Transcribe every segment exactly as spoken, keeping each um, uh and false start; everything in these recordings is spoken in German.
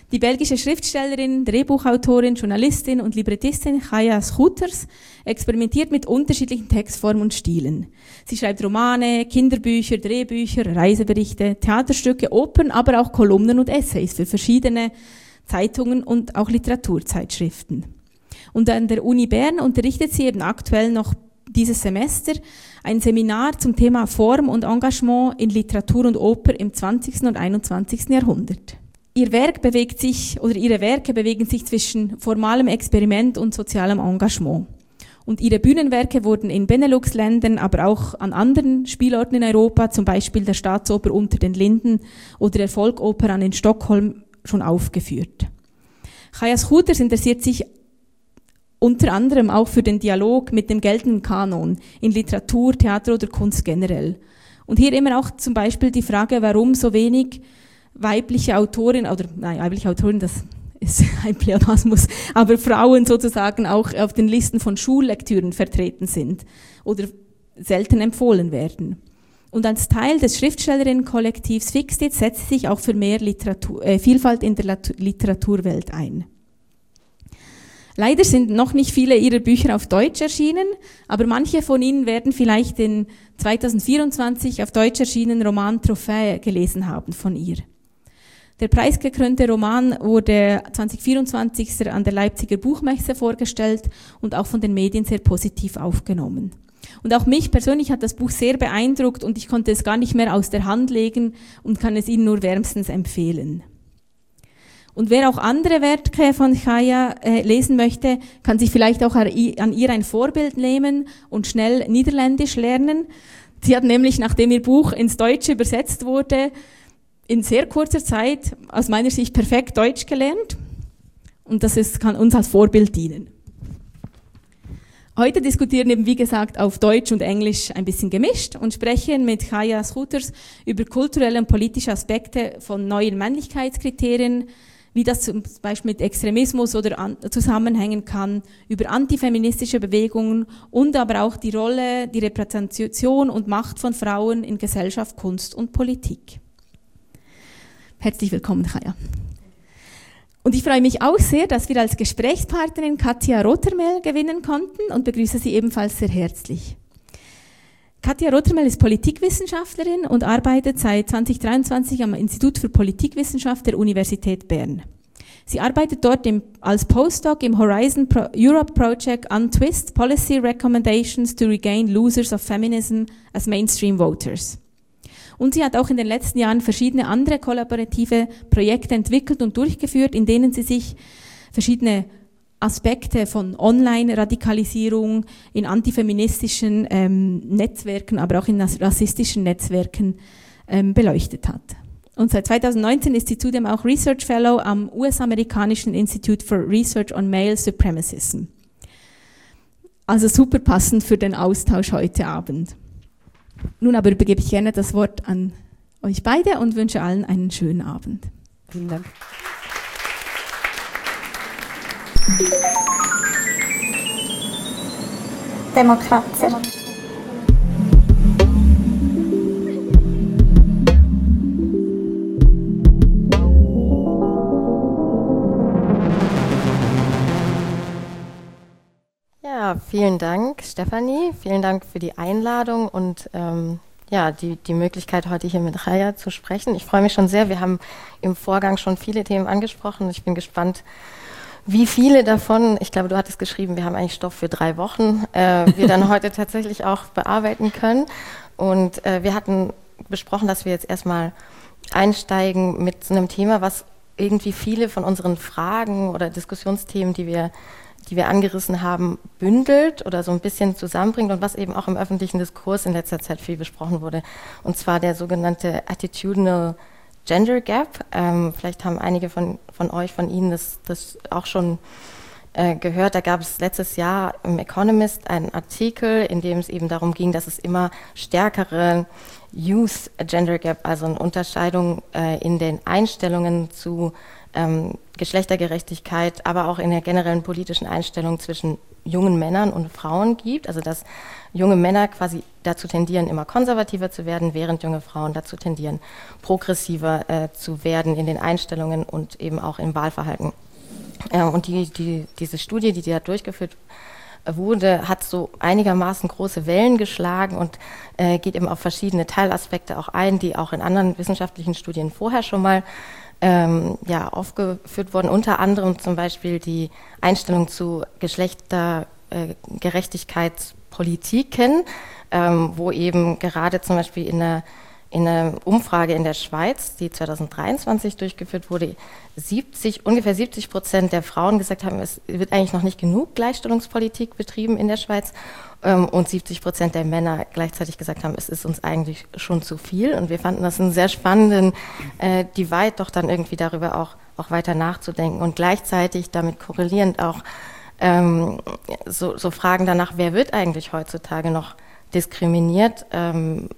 Die belgische Schriftstellerin, Drehbuchautorin, Journalistin und Librettistin Chaya Schouters experimentiert mit unterschiedlichen Textformen und Stilen. Sie schreibt Romane, Kinderbücher, Drehbücher, Reiseberichte, Theaterstücke, Opern, aber auch Kolumnen und Essays für verschiedene Zeitungen und auch Literaturzeitschriften. Und an der Uni Bern unterrichtet sie eben aktuell noch dieses Semester ein Seminar zum Thema Form und Engagement in Literatur und Oper im zwanzigsten und einundzwanzigsten Jahrhundert. Ihr Werk bewegt sich, oder ihre Werke bewegen sich zwischen formalem Experiment und sozialem Engagement. Und ihre Bühnenwerke wurden in Benelux-Ländern, aber auch an anderen Spielorten in Europa, zum Beispiel der Staatsoper Unter den Linden oder der Volkopera in Stockholm, schon aufgeführt. Chaya Schouters interessiert sich unter anderem auch für den Dialog mit dem geltenden Kanon in Literatur, Theater oder Kunst generell. Und hier immer auch zum Beispiel die Frage, warum so wenig weibliche Autorinnen, oder nein, weibliche Autorinnen, das ist ein Pleonasmus, aber Frauen sozusagen auch auf den Listen von Schullektüren vertreten sind oder selten empfohlen werden. Und als Teil des Schriftstellerinnenkollektivs Fixed setzt sie sich auch für mehr Literatur, äh, Vielfalt in der Literaturwelt ein. Leider sind noch nicht viele ihrer Bücher auf Deutsch erschienen, aber manche von ihnen werden vielleicht den zweitausendvierundzwanzig auf Deutsch erschienenen Roman Trophäe gelesen haben von ihr. Der preisgekrönte Roman wurde zwanzig vierundzwanzig an der Leipziger Buchmesse vorgestellt und auch von den Medien sehr positiv aufgenommen. Und auch mich persönlich hat das Buch sehr beeindruckt und ich konnte es gar nicht mehr aus der Hand legen und kann es Ihnen nur wärmstens empfehlen. Und wer auch andere Werke von Chaya äh, lesen möchte, kann sich vielleicht auch an ihr ein Vorbild nehmen und schnell Niederländisch lernen. Sie hat nämlich, nachdem ihr Buch ins Deutsche übersetzt wurde, in sehr kurzer Zeit aus meiner Sicht perfekt Deutsch gelernt. Und das ist, kann uns als Vorbild dienen. Heute diskutieren eben, wie gesagt, auf Deutsch und Englisch ein bisschen gemischt und sprechen mit Chaya Schouters über kulturelle und politische Aspekte von neuen Männlichkeitskriterien, wie das zum Beispiel mit Extremismus oder an, zusammenhängen kann, über antifeministische Bewegungen und aber auch die Rolle, die Repräsentation und Macht von Frauen in Gesellschaft, Kunst und Politik. Herzlich willkommen, Chaya. Und ich freue mich auch sehr, dass wir als Gesprächspartnerin Katja Rothermel gewinnen konnten und begrüße sie ebenfalls sehr herzlich. Katja Rothermel ist Politikwissenschaftlerin und arbeitet seit zweitausenddreiundzwanzig am Institut für Politikwissenschaft der Universität Bern. Sie arbeitet dort im, als Postdoc im Horizon Pro Europe Project Untwist Policy Recommendations to Regain Losers of Feminism as Mainstream Voters. Und sie hat auch in den letzten Jahren verschiedene andere kollaborative Projekte entwickelt und durchgeführt, in denen sie sich verschiedene Aspekte von Online-Radikalisierung in antifeministischen ähm, Netzwerken, aber auch in rassistischen Netzwerken ähm, beleuchtet hat. Und seit zweitausendneunzehn ist sie zudem auch Research Fellow am U S-amerikanischen Institute for Research on Male Supremacism. Also super passend für den Austausch heute Abend. Nun aber übergebe ich gerne das Wort an euch beide und wünsche allen einen schönen Abend. Vielen Dank. Demokratie. Ja, vielen Dank, Stefanie. Vielen Dank für die Einladung und ähm, ja, die, die Möglichkeit, heute hier mit Chaya zu sprechen. Ich freue mich schon sehr. Wir haben im Vorgang schon viele Themen angesprochen. Ich bin gespannt, wie viele davon, ich glaube, du hattest geschrieben, wir haben eigentlich Stoff für drei Wochen, äh, wir dann heute tatsächlich auch bearbeiten können. Und äh, wir hatten besprochen, dass wir jetzt erstmal einsteigen mit so einem Thema, was irgendwie viele von unseren Fragen oder Diskussionsthemen, die wir die wir angerissen haben, bündelt oder so ein bisschen zusammenbringt und was eben auch im öffentlichen Diskurs in letzter Zeit viel besprochen wurde. Und zwar der sogenannte Attitudinal Gender Gap. Ähm, vielleicht haben einige von, von euch, von Ihnen das, das auch schon äh, gehört. Da gab es letztes Jahr im Economist einen Artikel, in dem es eben darum ging, dass es immer stärkere Youth Gender Gap, also eine Unterscheidung äh, in den Einstellungen zu ähm, Geschlechtergerechtigkeit, aber auch in der generellen politischen Einstellung zwischen jungen Männern und Frauen gibt. Also dass junge Männer quasi dazu tendieren, immer konservativer zu werden, während junge Frauen dazu tendieren, progressiver äh, zu werden in den Einstellungen und eben auch im Wahlverhalten. Äh, und die, die, diese Studie, die da durchgeführt wurde, hat so einigermaßen große Wellen geschlagen und äh, geht eben auf verschiedene Teilaspekte auch ein, die auch in anderen wissenschaftlichen Studien vorher schon mal ähm, ja, aufgeführt wurden. Unter anderem zum Beispiel die Einstellung zu Geschlechtergerechtigkeitspolitiken, ähm, wo eben gerade zum Beispiel in der In einer Umfrage in der Schweiz, die zweitausenddreiundzwanzig durchgeführt wurde, siebzig, ungefähr siebzig Prozent der Frauen gesagt haben, es wird eigentlich noch nicht genug Gleichstellungspolitik betrieben in der Schweiz, ähm, und siebzig Prozent der Männer gleichzeitig gesagt haben, es ist uns eigentlich schon zu viel. Und wir fanden das einen sehr spannenden äh, Divide, doch dann irgendwie darüber auch, auch weiter nachzudenken und gleichzeitig damit korrelierend auch ähm, so, so Fragen danach, wer wird eigentlich heutzutage noch diskriminiert, ähm,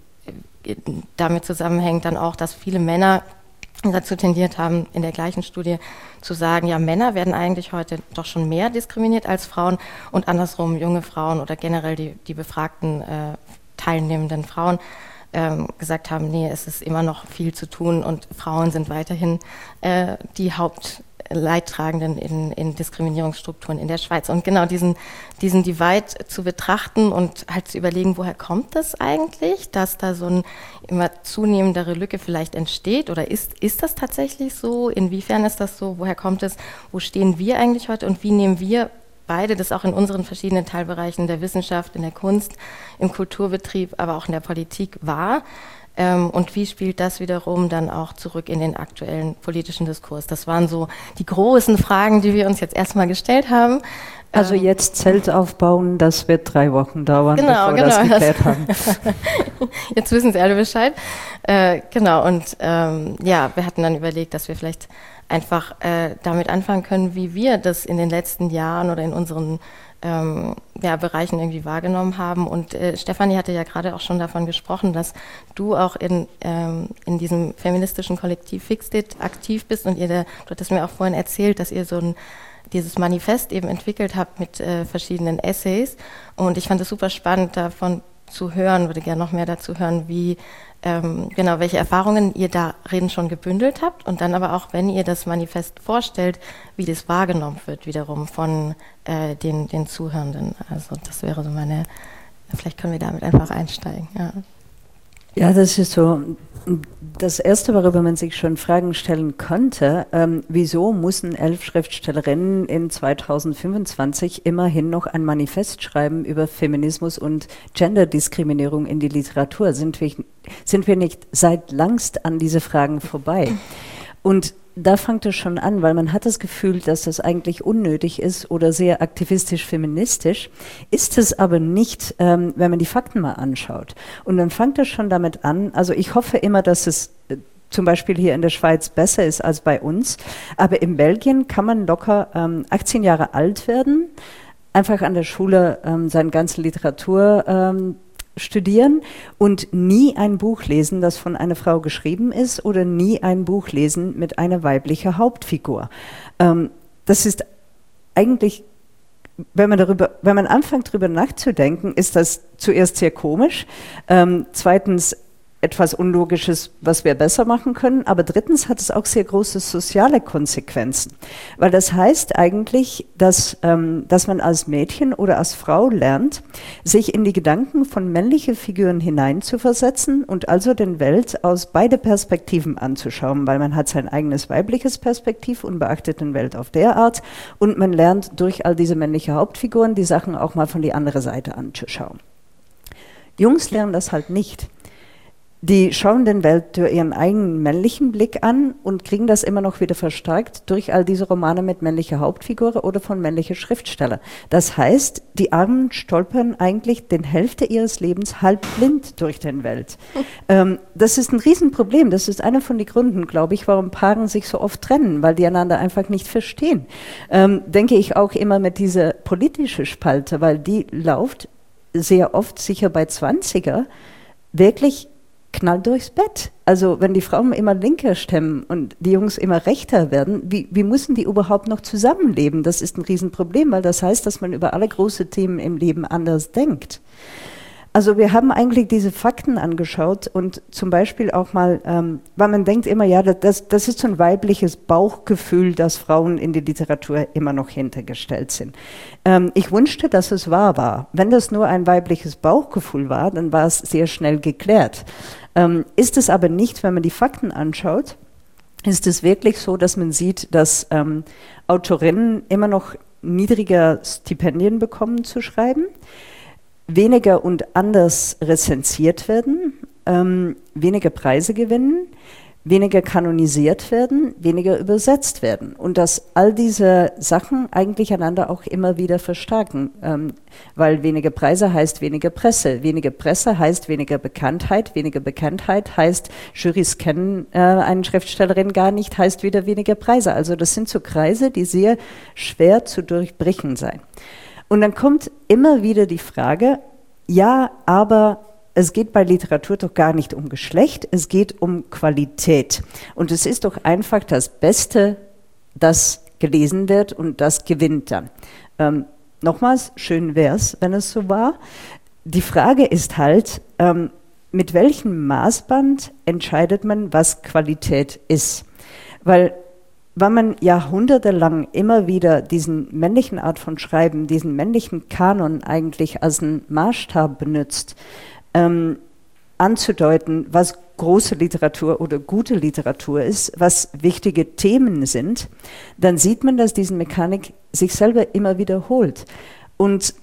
damit zusammenhängt dann auch, dass viele Männer dazu tendiert haben, in der gleichen Studie zu sagen, ja, Männer werden eigentlich heute doch schon mehr diskriminiert als Frauen und andersrum junge Frauen oder generell die, die befragten äh, teilnehmenden Frauen ähm, gesagt haben, nee, es ist immer noch viel zu tun und Frauen sind weiterhin äh, die Hauptleidtragenden in, in Diskriminierungsstrukturen in der Schweiz. Und genau diesen, diesen Divide zu betrachten und halt zu überlegen, woher kommt das eigentlich, dass da so eine immer zunehmendere Lücke vielleicht entsteht, oder ist, ist das tatsächlich so? Inwiefern ist das so? Woher kommt es? Wo stehen wir eigentlich heute und wie nehmen wir beide das auch in unseren verschiedenen Teilbereichen der Wissenschaft, in der Kunst, im Kulturbetrieb, aber auch in der Politik wahr? Ähm, und wie spielt das wiederum dann auch zurück in den aktuellen politischen Diskurs? Das waren so die großen Fragen, die wir uns jetzt erstmal gestellt haben. Also ähm, jetzt Zelt aufbauen, das wird drei Wochen dauern, genau, bevor genau, wir das geklärt das haben. Jetzt wissen Sie alle Bescheid. Äh, genau, und ähm, ja, wir hatten dann überlegt, dass wir vielleicht einfach äh, damit anfangen können, wie wir das in den letzten Jahren oder in unseren ähm, ja, Bereichen irgendwie wahrgenommen haben. Und äh, Stefanie hatte ja gerade auch schon davon gesprochen, dass du auch in, ähm, in diesem feministischen Kollektiv Fixed aktiv bist und ihr, da, du hattest mir auch vorhin erzählt, dass ihr so ein dieses Manifest eben entwickelt habt mit äh, verschiedenen Essays. Und ich fand es super spannend, davon zu hören, würde gerne noch mehr dazu hören, wie ähm, genau, welche Erfahrungen ihr darin schon gebündelt habt und dann aber auch, wenn ihr das Manifest vorstellt, wie das wahrgenommen wird wiederum von äh, den, den Zuhörenden. Also das wäre so meine, vielleicht können wir damit einfach einsteigen. Ja. Ja, das ist so das Erste, worüber man sich schon Fragen stellen konnte, ähm, wieso müssen elf Schriftstellerinnen in zweitausendfünfundzwanzig immerhin noch ein Manifest schreiben über Feminismus und Genderdiskriminierung in die Literatur? Sind wir, sind wir nicht seit langst an diese Fragen vorbei? Und da fängt es schon an, weil man hat das Gefühl, dass das eigentlich unnötig ist oder sehr aktivistisch-feministisch, ist es aber nicht, ähm, wenn man die Fakten mal anschaut. Und dann fängt es schon damit an, also ich hoffe immer, dass es äh, zum Beispiel hier in der Schweiz besser ist als bei uns, aber in Belgien kann man locker ähm, achtzehn Jahre alt werden, einfach an der Schule ähm, seine ganze Literatur ähm, studieren und nie ein Buch lesen, das von einer Frau geschrieben ist oder nie ein Buch lesen mit einer weiblichen Hauptfigur. Ähm, das ist eigentlich, wenn man darüber, wenn man anfängt darüber nachzudenken, ist das zuerst sehr komisch, ähm, zweitens etwas Unlogisches, was wir besser machen können, aber drittens hat es auch sehr große soziale Konsequenzen, weil das heißt eigentlich, dass, ähm, dass man als Mädchen oder als Frau lernt, sich in die Gedanken von männlichen Figuren hineinzuversetzen und also den Welt aus beide Perspektiven anzuschauen, weil man hat sein eigenes weibliches Perspektiv und beachtet den Welt auf der Art und man lernt durch all diese männlichen Hauptfiguren die Sachen auch mal von die andere Seite anzuschauen. Jungs lernen das halt nicht. Die schauen den Welt durch ihren eigenen männlichen Blick an und kriegen das immer noch wieder verstärkt durch all diese Romane mit männlicher Hauptfigur oder von männlichen Schriftstellern. Das heißt, die Armen stolpern eigentlich den Hälfte ihres Lebens halb blind durch den Welt. ähm, das ist ein Riesenproblem. Das ist einer von den Gründen, glaube ich, warum Paare sich so oft trennen, weil die einander einfach nicht verstehen. Ähm, denke ich auch immer mit dieser politischen Spalte, weil die läuft sehr oft, sicher bei Zwanziger, wirklich knallt durchs Bett. Also wenn die Frauen immer linker stemmen und die Jungs immer rechter werden, wie, wie müssen die überhaupt noch zusammenleben? Das ist ein Riesenproblem, weil das heißt, dass man über alle großen Themen im Leben anders denkt. Also wir haben eigentlich diese Fakten angeschaut und zum Beispiel auch mal, ähm, weil man denkt immer, ja, das, das ist so ein weibliches Bauchgefühl, dass Frauen in die Literatur immer noch hintergestellt sind. Ähm, ich wünschte, dass es wahr war. Wenn das nur ein weibliches Bauchgefühl war, dann war es sehr schnell geklärt. Ähm, ist es aber nicht, wenn man die Fakten anschaut, ist es wirklich so, dass man sieht, dass ähm, Autorinnen immer noch niedriger Stipendien bekommen zu schreiben, weniger und anders rezensiert werden, ähm, weniger Preise gewinnen, weniger kanonisiert werden, weniger übersetzt werden. Und dass all diese Sachen eigentlich einander auch immer wieder verstärken, ähm, weil weniger Preise heißt weniger Presse, weniger Presse heißt weniger Bekanntheit, weniger Bekanntheit heißt, Jurys kennen äh, eine Schriftstellerin gar nicht, heißt wieder weniger Preise. Also das sind so Kreise, die sehr schwer zu durchbrechen sein. Und dann kommt immer wieder die Frage, ja, aber es geht bei Literatur doch gar nicht um Geschlecht, es geht um Qualität. Und es ist doch einfach das Beste, das gelesen wird und das gewinnt dann. Ähm, nochmals, schön wär's, wenn es so war. Die Frage ist halt, ähm, mit welchem Maßband entscheidet man, was Qualität ist? Weil weil man jahrhundertelang immer wieder diesen männlichen Art von Schreiben, diesen männlichen Kanon eigentlich als einen Maßstab benutzt, ähm, anzudeuten, was große Literatur oder gute Literatur ist, was wichtige Themen sind, dann sieht man, dass diese Mechanik sich selber immer wiederholt. Und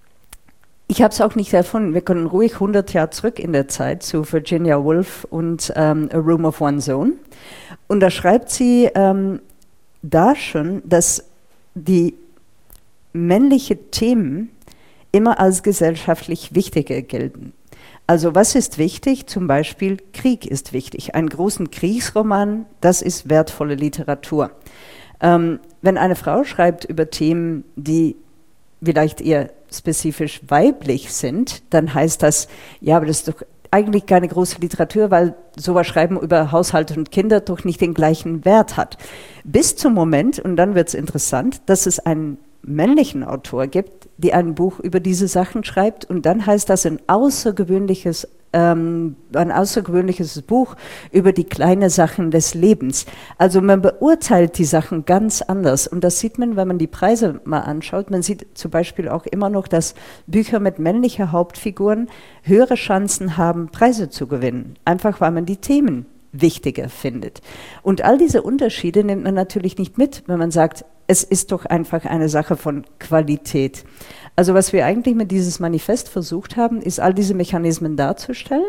ich habe es auch nicht erfunden. Wir können ruhig hundert Jahre zurück in der Zeit zu Virginia Woolf und ähm, A Room of One's Own. Und da schreibt sie ähm, da schon, dass die männlichen Themen immer als gesellschaftlich wichtiger gelten. Also was ist wichtig? Zum Beispiel Krieg ist wichtig. Einen großen Kriegsroman, das ist wertvolle Literatur. Ähm, wenn eine Frau schreibt über Themen, die vielleicht eher spezifisch weiblich sind, dann heißt das, ja, aber das ist doch eigentlich keine große Literatur, weil sowas Schreiben über Haushalt und Kinder doch nicht den gleichen Wert hat. Bis zum Moment, und dann wird es interessant, dass es einen männlichen Autor gibt, der ein Buch über diese Sachen schreibt und dann heißt das ein außergewöhnliches Ähm, ein außergewöhnliches Buch über die kleinen Sachen des Lebens. Also man beurteilt die Sachen ganz anders und das sieht man, wenn man die Preise mal anschaut. Man sieht zum Beispiel auch immer noch, dass Bücher mit männlichen Hauptfiguren höhere Chancen haben, Preise zu gewinnen, einfach weil man die Themen wichtiger findet. Und all diese Unterschiede nimmt man natürlich nicht mit, wenn man sagt, es ist doch einfach eine Sache von Qualität. Also was wir eigentlich mit dieses Manifest versucht haben, ist all diese Mechanismen darzustellen,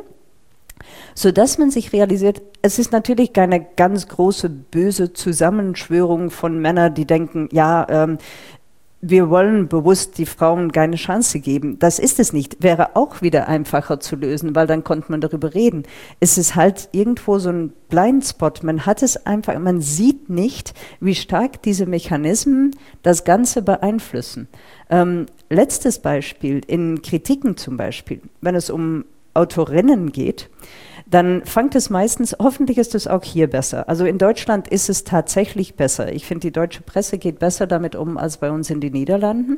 sodass man sich realisiert, es ist natürlich keine ganz große, böse Zusammenschwörung von Männern, die denken, ja, ähm, wir wollen bewusst die Frauen keine Chance geben. Das ist es nicht. Wäre auch wieder einfacher zu lösen, weil dann konnte man darüber reden. Es ist halt irgendwo so ein Blindspot. Man hat es einfach, man sieht nicht, wie stark diese Mechanismen das Ganze beeinflussen. Ähm, letztes Beispiel, in Kritiken zum Beispiel, wenn es um Autorinnen geht, dann fängt es meistens, hoffentlich ist es auch hier besser. Also in Deutschland ist es tatsächlich besser. Ich finde, die deutsche Presse geht besser damit um als bei uns in den Niederlanden.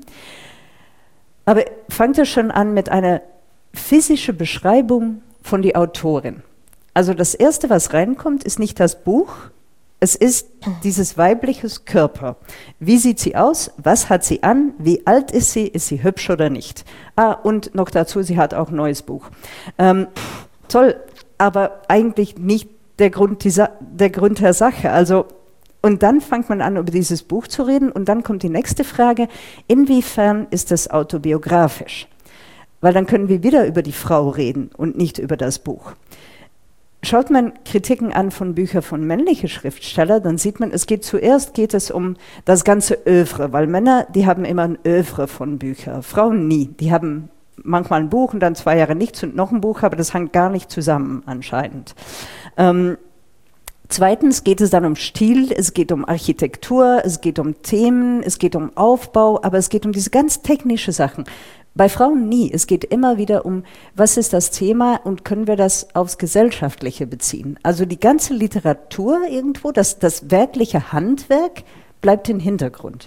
Aber fängt es schon an mit einer physischen Beschreibung von der Autorin. Also das Erste, was reinkommt, ist nicht das Buch, es ist dieses weibliches Körper. Wie sieht sie aus? Was hat sie an? Wie alt ist sie? Ist sie hübsch oder nicht? Ah, und noch dazu, sie hat auch ein neues Buch. Ähm, toll. Aber eigentlich nicht der Grund, dieser, der Grund der Sache. Also, und dann fängt man an, über dieses Buch zu reden und dann kommt die nächste Frage, inwiefern ist das autobiografisch? Weil dann können wir wieder über die Frau reden und nicht über das Buch. Schaut man Kritiken an von Büchern von männlichen Schriftstellern, dann sieht man, es geht zuerst geht es um das ganze Övre, weil Männer, die haben immer ein Övre von Büchern, Frauen nie, die haben manchmal ein Buch und dann zwei Jahre nichts und noch ein Buch, aber das hängt gar nicht zusammen anscheinend. Ähm, zweitens geht es dann um Stil, es geht um Architektur, es geht um Themen, es geht um Aufbau, aber es geht um diese ganz technische Sachen. Bei Frauen nie. Es geht immer wieder um, was ist das Thema und können wir das aufs Gesellschaftliche beziehen. Also die ganze Literatur irgendwo, das, das werkliche Handwerk bleibt im Hintergrund.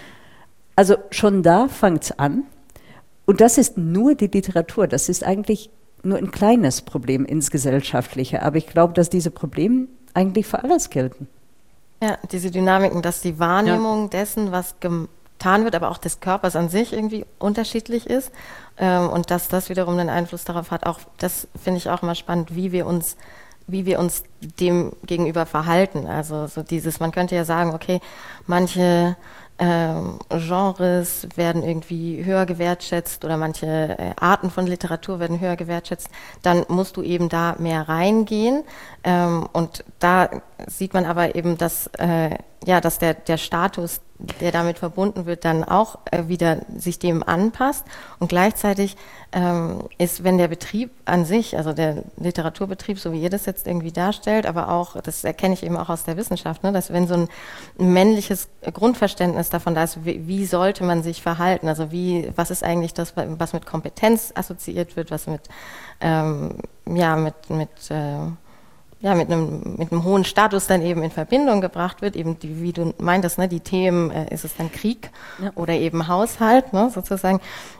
Also schon da fängt es an. Und das ist nur die Literatur. Das ist eigentlich nur ein kleines Problem ins Gesellschaftliche. Aber ich glaube, dass diese Probleme eigentlich für alles gelten. Ja, diese Dynamiken, dass die Wahrnehmung ja. dessen, was getan wird, aber auch des Körpers an sich irgendwie unterschiedlich ist ähm, und dass das wiederum einen Einfluss darauf hat, auch das finde ich auch immer spannend, wie wir uns wie wir uns dem gegenüber verhalten. Also so dieses, man könnte ja sagen, okay, manche ähm, Genres werden irgendwie höher gewertschätzt oder manche äh, Arten von Literatur werden höher gewertschätzt, dann musst du eben da mehr reingehen ähm, und da sieht man aber eben, dass, äh, ja, dass der, der Status, der damit verbunden wird, dann auch äh, wieder sich dem anpasst und gleichzeitig ähm, ist, wenn der Betrieb an sich, also der Literaturbetrieb, so wie ihr das jetzt irgendwie darstellt, aber auch, das erkenne ich eben auch aus der Wissenschaft, ne, dass wenn so ein männliches Grundverständnis davon da ist, wie, wie sollte man sich verhalten, also wie, was ist eigentlich das, was mit Kompetenz assoziiert wird, was mit, ähm, ja, mit, mit, äh, ja, mit einem, mit einem hohen Status dann eben in Verbindung gebracht wird, eben die, wie du meintest, ne, die Themen, äh, ist es dann Krieg ja. oder eben Haushalt, ne, sozusagen,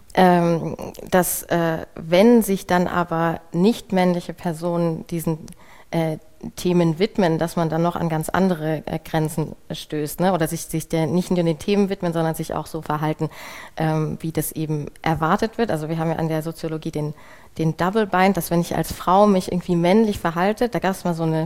ähm, dass äh, wenn sich dann aber nicht männliche Personen diesen äh, Themen widmen, dass man dann noch an ganz andere äh, Grenzen stößt, ne? Oder sich, sich der, nicht nur den Themen widmen, sondern sich auch so verhalten, ähm, wie das eben erwartet wird. Also wir haben ja an der Soziologie den, den Double Bind, dass wenn ich als Frau mich irgendwie männlich verhalte, da gab es mal so eine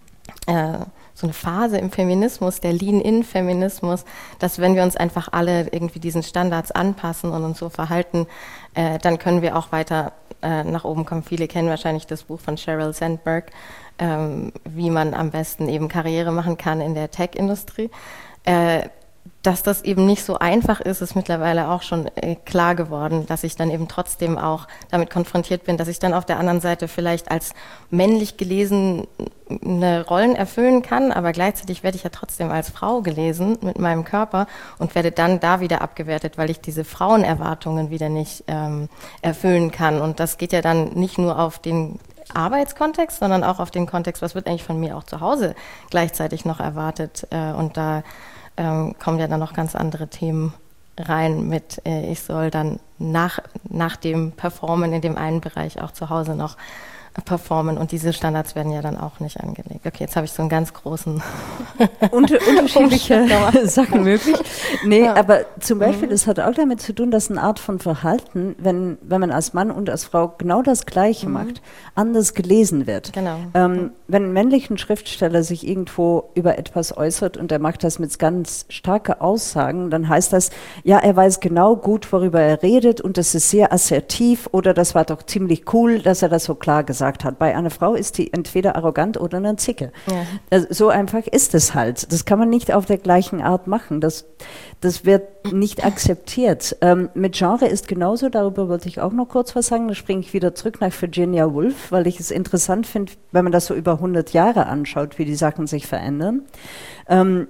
äh, so eine Phase im Feminismus, der Lean-In-Feminismus, dass wenn wir uns einfach alle irgendwie diesen Standards anpassen und uns so verhalten, äh, dann können wir auch weiter äh, nach oben kommen. Viele kennen wahrscheinlich das Buch von Sheryl Sandberg, ähm, wie man am besten eben Karriere machen kann in der Tech-Industrie. Äh, dass das eben nicht so einfach ist, ist mittlerweile auch schon äh, klar geworden, dass ich dann eben trotzdem auch damit konfrontiert bin, dass ich dann auf der anderen Seite vielleicht als männlich gelesen eine Rollen erfüllen kann, aber gleichzeitig werde ich ja trotzdem als Frau gelesen mit meinem Körper und werde dann da wieder abgewertet, weil ich diese Frauenerwartungen wieder nicht ähm, erfüllen kann. Und das geht ja dann nicht nur auf den Arbeitskontext, sondern auch auf den Kontext, was wird eigentlich von mir auch zu Hause gleichzeitig noch erwartet. Äh, und da ähm, kommen ja dann noch ganz andere Themen rein mit, äh, ich soll dann nach, nach dem Performen in dem einen Bereich auch zu Hause noch performen und diese Standards werden ja dann auch nicht angelegt. Okay, jetzt habe ich so einen ganz großen Unter, unterschiedliche Sachen möglich. Nee, ja. aber zum Beispiel, mhm. das hat auch damit zu tun, dass eine Art von Verhalten, wenn, wenn man als Mann und als Frau genau das Gleiche mhm. macht, anders gelesen wird. Genau. Ähm, mhm. Wenn ein männlicher Schriftsteller sich irgendwo über etwas äußert und er macht das mit ganz starken Aussagen, dann heißt das, ja, er weiß genau gut, worüber er redet und das ist sehr assertiv oder das war doch ziemlich cool, dass er das so klar gesagt hat. Bei einer Frau ist die entweder arrogant oder eine Zicke. Ja. Also so einfach ist es halt. Das kann man nicht auf der gleichen Art machen. Das, das wird nicht akzeptiert. Ähm, mit Genre ist genauso, darüber wollte ich auch noch kurz was sagen. Da springe ich wieder zurück nach Virginia Woolf, weil ich es interessant finde, wenn man das so über hundert Jahre anschaut, wie die Sachen sich verändern. Ähm,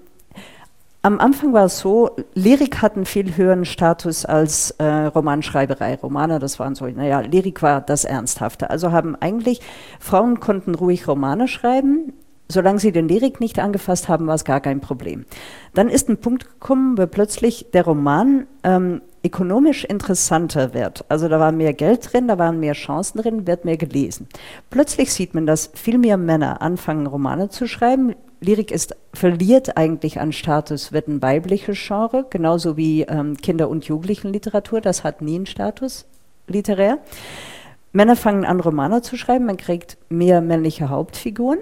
Am Anfang war es so, Lyrik hat einen viel höheren Status als äh, Romanschreiberei. Romane, das waren so, naja, Lyrik war das Ernsthafte. Also haben eigentlich, Frauen konnten ruhig Romane schreiben, solange sie den Lyrik nicht angefasst haben, war es gar kein Problem. Dann ist ein Punkt gekommen, wo plötzlich der Roman ähm, ökonomisch interessanter wird. Also da war mehr Geld drin, da waren mehr Chancen drin, wird mehr gelesen. Plötzlich sieht man, dass viel mehr Männer anfangen, Romane zu schreiben. Lyrik ist, verliert eigentlich an Status, wird ein weibliches Genre, genauso wie ähm, Kinder- und Jugendlichenliteratur, das hat nie einen Status literär. Männer fangen an, Romane zu schreiben, man kriegt mehr männliche Hauptfiguren,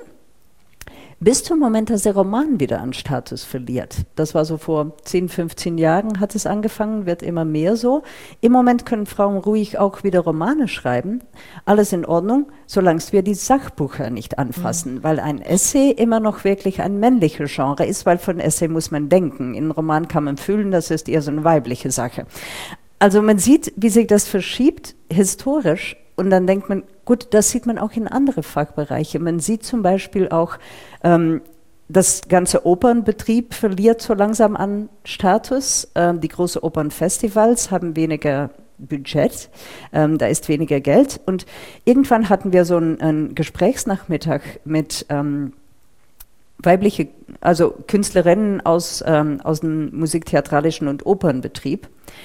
bis zum Moment, dass der Roman wieder an Status verliert. Das war so vor zehn, fünfzehn Jahren hat es angefangen, wird immer mehr so. Im Moment können Frauen ruhig auch wieder Romane schreiben. Alles in Ordnung, solange wir die Sachbücher nicht anfassen, mhm. weil ein Essay immer noch wirklich ein männliches Genre ist, weil von Essay muss man denken. In einem Roman kann man fühlen, das ist eher so eine weibliche Sache. Also man sieht, wie sich das verschiebt, historisch. Und dann denkt man, gut, das sieht man auch in andere Fachbereiche. Man sieht zum Beispiel auch, ähm, das ganze Opernbetrieb verliert so langsam an Status. Ähm, die großen Opernfestivals haben weniger Budget, ähm, da ist weniger Geld. Und irgendwann hatten wir so einen, einen Gesprächsnachmittag mit ähm, weibliche, also Künstlerinnen aus, ähm, aus dem musiktheatralischen und Opernbetrieb.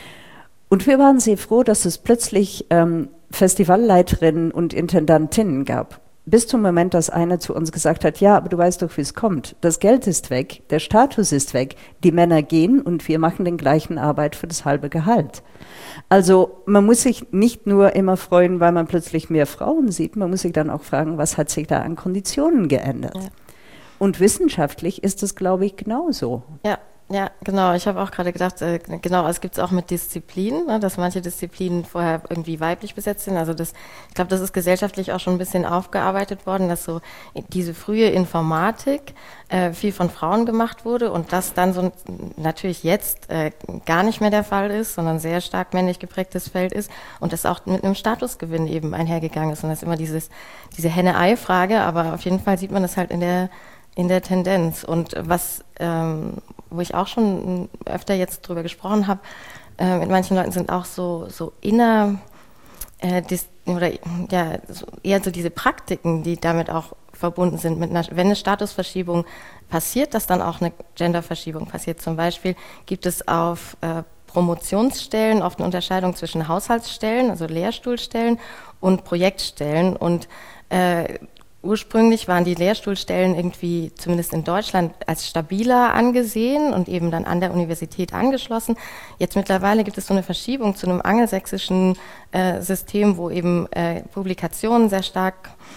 Und wir waren sehr froh, dass es plötzlich ähm, Festivalleiterinnen und Intendantinnen gab. Bis zum Moment, dass einer zu uns gesagt hat, ja, aber du weißt doch, wie es kommt. Das Geld ist weg, der Status ist weg, die Männer gehen und wir machen den gleichen Arbeit für das halbe Gehalt. Also man muss sich nicht nur immer freuen, weil man plötzlich mehr Frauen sieht, man muss sich dann auch fragen, was hat sich da an Konditionen geändert? Ja. Und wissenschaftlich ist das, glaube ich, genauso. Ja. Ja, genau. Ich habe auch gerade gedacht, äh, genau, es gibt es auch mit Disziplinen, ne, dass manche Disziplinen vorher irgendwie weiblich besetzt sind. Also das, ich glaube, das ist gesellschaftlich auch schon ein bisschen aufgearbeitet worden, dass so diese frühe Informatik äh, viel von Frauen gemacht wurde und das dann so natürlich jetzt äh, gar nicht mehr der Fall ist, sondern sehr stark männlich geprägtes Feld ist und das auch mit einem Statusgewinn eben einhergegangen ist. Und das ist immer dieses, diese Henne-Ei-Frage, aber auf jeden Fall sieht man das halt in der in der Tendenz. Und was, ähm, wo ich auch schon öfter jetzt drüber gesprochen habe, äh, mit manchen Leuten sind auch so, so inner, äh, dis, oder ja, so eher so diese Praktiken, die damit auch verbunden sind. Mit einer, wenn eine Statusverschiebung passiert, dass dann auch eine Genderverschiebung passiert. Zum Beispiel gibt es auf äh, Promotionsstellen oft eine Unterscheidung zwischen Haushaltsstellen, also Lehrstuhlstellen und Projektstellen. Und äh, ursprünglich waren die Lehrstuhlstellen irgendwie, zumindest in Deutschland, als stabiler angesehen und eben dann an der Universität angeschlossen. Jetzt mittlerweile gibt es so eine Verschiebung zu einem angelsächsischen äh, System, wo eben äh, Publikationen sehr stark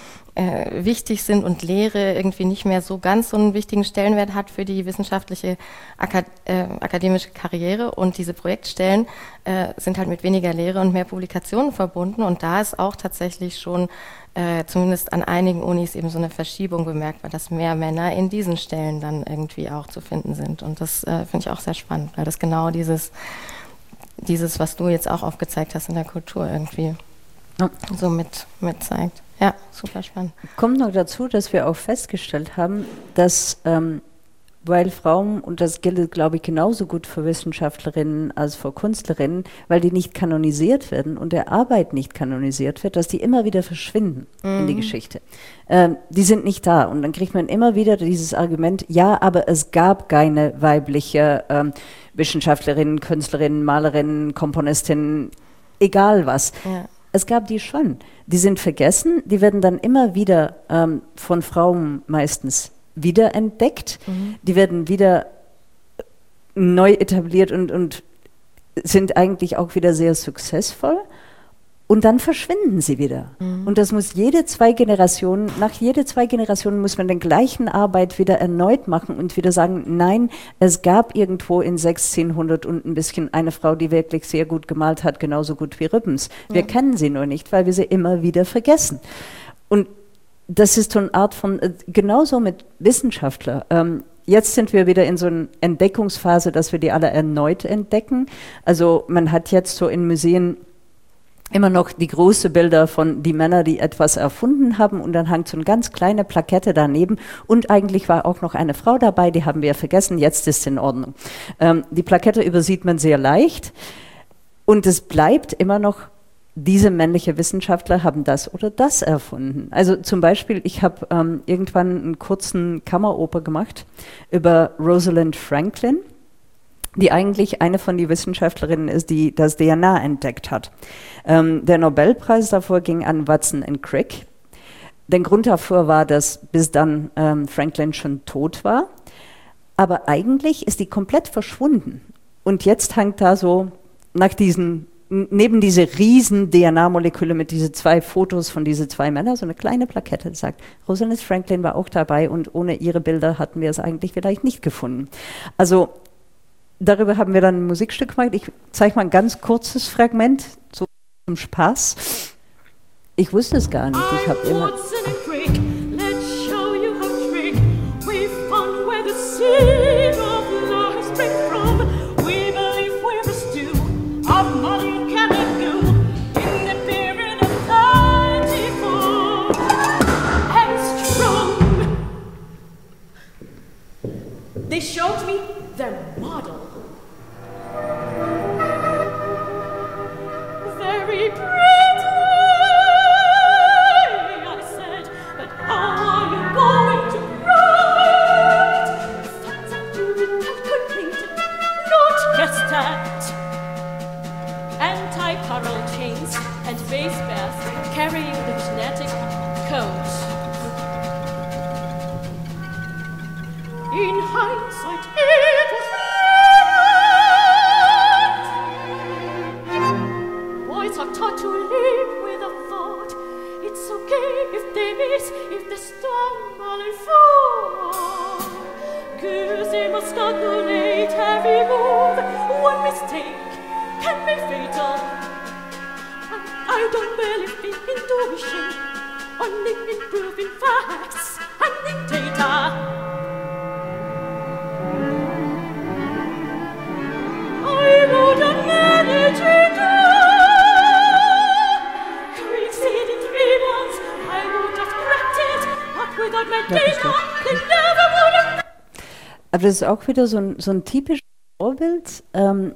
äh, wichtig sind und Lehre irgendwie nicht mehr so ganz so einen wichtigen Stellenwert hat für die wissenschaftliche Akad äh, akademische Karriere. Und diese Projektstellen äh, sind halt mit weniger Lehre und mehr Publikationen verbunden. Und da ist auch tatsächlich schon Äh, zumindest an einigen Unis eben so eine Verschiebung bemerkbar, dass mehr Männer in diesen Stellen dann irgendwie auch zu finden sind. Und das äh, finde ich auch sehr spannend, weil das genau dieses, dieses, was du jetzt auch aufgezeigt hast in der Kultur irgendwie ja. so mit, mit zeigt. Ja, super spannend. Kommt noch dazu, dass wir auch festgestellt haben, dass ähm, weil Frauen, und das gilt, glaube ich, genauso gut für Wissenschaftlerinnen als für Künstlerinnen, weil die nicht kanonisiert werden und der Arbeit nicht kanonisiert wird, dass die immer wieder verschwinden mhm. in die Geschichte. Ähm, die sind nicht da. Und dann kriegt man immer wieder dieses Argument, ja, aber es gab keine weibliche ähm, Wissenschaftlerinnen, Künstlerinnen, Malerinnen, Komponistinnen, egal was. Ja. Es gab die schon. Die sind vergessen, die werden dann immer wieder ähm, von Frauen meistens wiederentdeckt, mhm. die werden wieder neu etabliert und, und sind eigentlich auch wieder sehr successvoll und dann verschwinden sie wieder. Mhm. Und das muss jede zwei Generationen, nach jede zwei Generationen muss man den gleichen Arbeit wieder erneut machen und wieder sagen, nein, es gab irgendwo in sechzehnhundert und ein bisschen eine Frau, die wirklich sehr gut gemalt hat, genauso gut wie Rübens. Wir mhm. kennen sie nur nicht, weil wir sie immer wieder vergessen. Und das ist so eine Art von, äh, genauso mit Wissenschaftlern. Ähm, jetzt sind wir wieder in so einer Entdeckungsphase, dass wir die alle erneut entdecken. Also man hat jetzt so in Museen immer noch die großen Bilder von die Männer, die etwas erfunden haben und dann hängt so eine ganz kleine Plakette daneben und eigentlich war auch noch eine Frau dabei, die haben wir vergessen, jetzt ist es in Ordnung. Ähm, die Plakette übersieht man sehr leicht und es bleibt immer noch, diese männliche Wissenschaftler haben das oder das erfunden. Also zum Beispiel, ich habe ähm, irgendwann einen kurzen Kammeroper gemacht über Rosalind Franklin, die eigentlich eine von den Wissenschaftlerinnen ist, die das D N A entdeckt hat. Ähm, der Nobelpreis davor ging an Watson und Crick. Der Grund dafür war, dass bis dann ähm, Franklin schon tot war. Aber eigentlich ist die komplett verschwunden. Und jetzt hängt da so nach diesen neben diese riesen D N A-Moleküle mit diesen zwei Fotos von diesen zwei Männern, so eine kleine Plakette, die sagt, Rosalind Franklin war auch dabei und ohne ihre Bilder hatten wir es eigentlich vielleicht nicht gefunden. Also darüber haben wir dann ein Musikstück gemacht. Ich zeige mal ein ganz kurzes Fragment, so zum Spaß. Ich wusste es gar nicht. Ich habe immer... They showed me their model. stand. Anti-parallel chains and base bears carrying the genetic code. In hindsight, it was right. Boys are taught to live with a thought. It's okay if they miss, if they stumble and fall. Cause they must calculate every move. One mistake can be fatal. And I don't believe in intuition, only in proving facts and in data. I would have managed it all. Exceeding three months, I would have cracked it, but without my data, they never would have. Aber das ist auch wieder so ein, so ein typisches Vorbild. Ähm,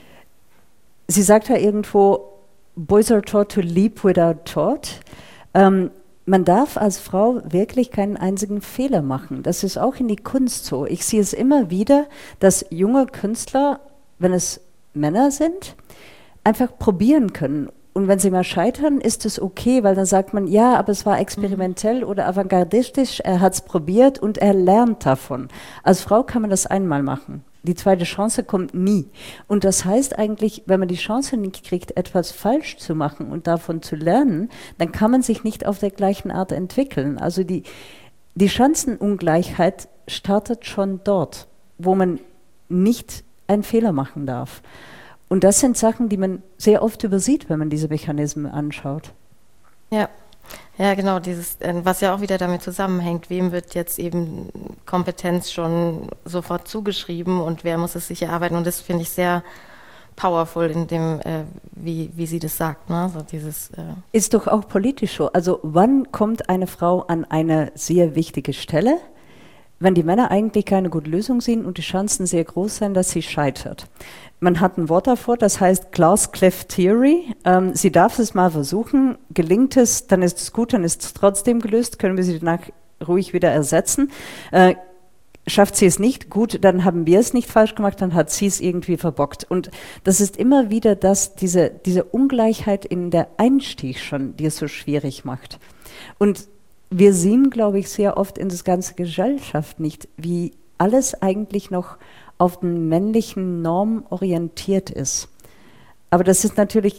sie sagt ja irgendwo, Boys are taught to leap without thought. Ähm, man darf als Frau wirklich keinen einzigen Fehler machen. Das ist auch in die Kunst so. Ich sehe es immer wieder, dass junge Künstler, wenn es Männer sind, einfach probieren können. Und wenn sie mal scheitern, ist es okay, weil dann sagt man, ja, aber es war experimentell mhm. oder avantgardistisch, er hat es probiert und er lernt davon. Als Frau kann man das einmal machen. Die zweite Chance kommt nie. Und das heißt eigentlich, wenn man die Chance nicht kriegt, etwas falsch zu machen und davon zu lernen, dann kann man sich nicht auf der gleichen Art entwickeln. Also die, die Chancenungleichheit startet schon dort, wo man nicht einen Fehler machen darf. Und das sind Sachen, die man sehr oft übersieht, wenn man diese Mechanismen anschaut. Ja, ja, genau, dieses, was ja auch wieder damit zusammenhängt, wem wird jetzt eben Kompetenz schon sofort zugeschrieben und wer muss es sich erarbeiten. Und das finde ich sehr powerful in dem, äh, wie, wie sie das sagt. Ne? So dieses, äh Ist doch auch politisch so. Also wann kommt eine Frau an eine sehr wichtige Stelle? Wenn die Männer eigentlich keine gute Lösung sehen und die Chancen sehr groß sind, dass sie scheitert. Man hat ein Wort davor, das heißt Glass Cleft Theory. Ähm, sie darf es mal versuchen, gelingt es, dann ist es gut, dann ist es trotzdem gelöst, können wir sie danach ruhig wieder ersetzen. Äh, schafft sie es nicht, gut, dann haben wir es nicht falsch gemacht, dann hat sie es irgendwie verbockt. Und das ist immer wieder das, diese, diese Ungleichheit in der Einstieg schon, die es so schwierig macht. Und wir sehen, glaube ich, sehr oft in das ganze Gesellschaft nicht, wie alles eigentlich noch auf den männlichen Normen orientiert ist. Aber das ist natürlich,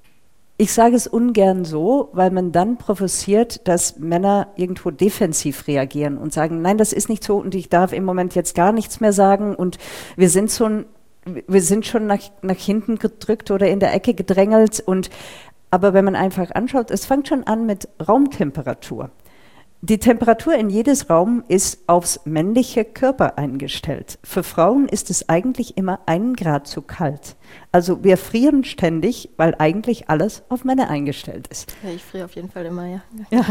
ich sage es ungern so, weil man dann provoziert, dass Männer irgendwo defensiv reagieren und sagen, nein, das ist nicht so und ich darf im Moment jetzt gar nichts mehr sagen und wir sind schon, wir sind schon nach, nach hinten gedrückt oder in der Ecke gedrängelt. Und, aber wenn man einfach anschaut, es fängt schon an mit Raumtemperatur. Die Temperatur in jedes Raum ist aufs männliche Körper eingestellt. Für Frauen ist es eigentlich immer einen Grad zu kalt. Also wir frieren ständig, weil eigentlich alles auf Männer eingestellt ist. Ja, ich friere auf jeden Fall immer, ja. Ja.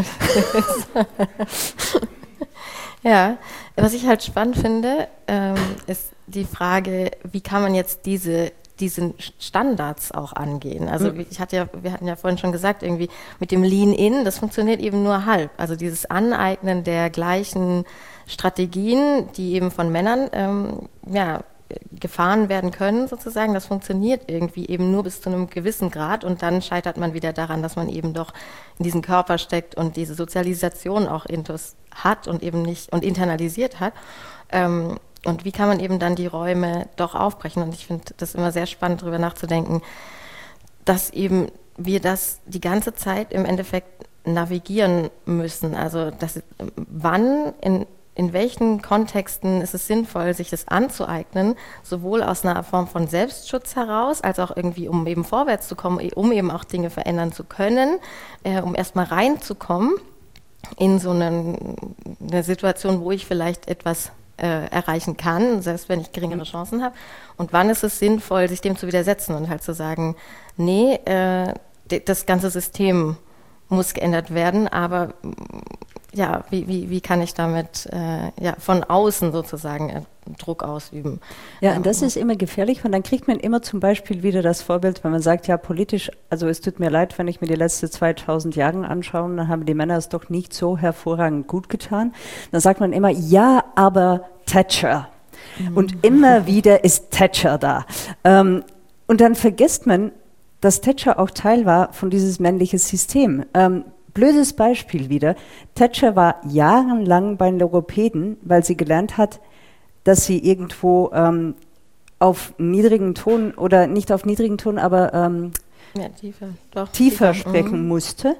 Ja, was ich halt spannend finde, ähm, ist die Frage, wie kann man jetzt diese diesen Standards auch angehen. Also mhm. ich hatte ja, wir hatten ja vorhin schon gesagt, irgendwie mit dem Lean-In, das funktioniert eben nur halb. Also dieses Aneignen der gleichen Strategien, die eben von Männern ähm, ja, gefahren werden können sozusagen, das funktioniert irgendwie eben nur bis zu einem gewissen Grad und dann scheitert man wieder daran, dass man eben doch in diesen Körper steckt und diese Sozialisation auch intus hat und eben nicht und internalisiert hat. Ähm, Und wie kann man eben dann die Räume doch aufbrechen? Und ich finde das immer sehr spannend, darüber nachzudenken, dass eben wir das die ganze Zeit im Endeffekt navigieren müssen. Also dass, wann, in, in welchen Kontexten ist es sinnvoll, sich das anzueignen, sowohl aus einer Form von Selbstschutz heraus, als auch irgendwie, um eben vorwärts zu kommen, um eben auch Dinge verändern zu können, äh, um erstmal reinzukommen in so eine, eine Situation, wo ich vielleicht etwas Äh, erreichen kann, selbst wenn ich geringere Chancen habe. Und wann ist es sinnvoll, sich dem zu widersetzen und halt zu sagen, nee, äh, d- das ganze System muss geändert werden, aber ja, wie, wie, wie kann ich damit äh, ja, von außen sozusagen äh, Druck ausüben? Ja, und das ist immer gefährlich, und dann kriegt man immer zum Beispiel wieder das Vorbild, wenn man sagt, ja, politisch, also es tut mir leid, wenn ich mir die letzten zweitausend Jahre anschaue, dann haben die Männer es doch nicht so hervorragend gut getan. Dann sagt man immer, ja, aber Thatcher. Mhm. Und immer wieder ist Thatcher da. Ähm, und dann vergisst man, dass Thatcher auch Teil war von dieses männliche System. Ähm, blödes Beispiel wieder. Thatcher war jahrelang bei den Logopäden, weil sie gelernt hat, dass sie irgendwo ähm, auf niedrigen Ton oder nicht auf niedrigen Ton, aber ähm, ja, tiefer, Doch, tiefer tiefer sprechen mhm. musste,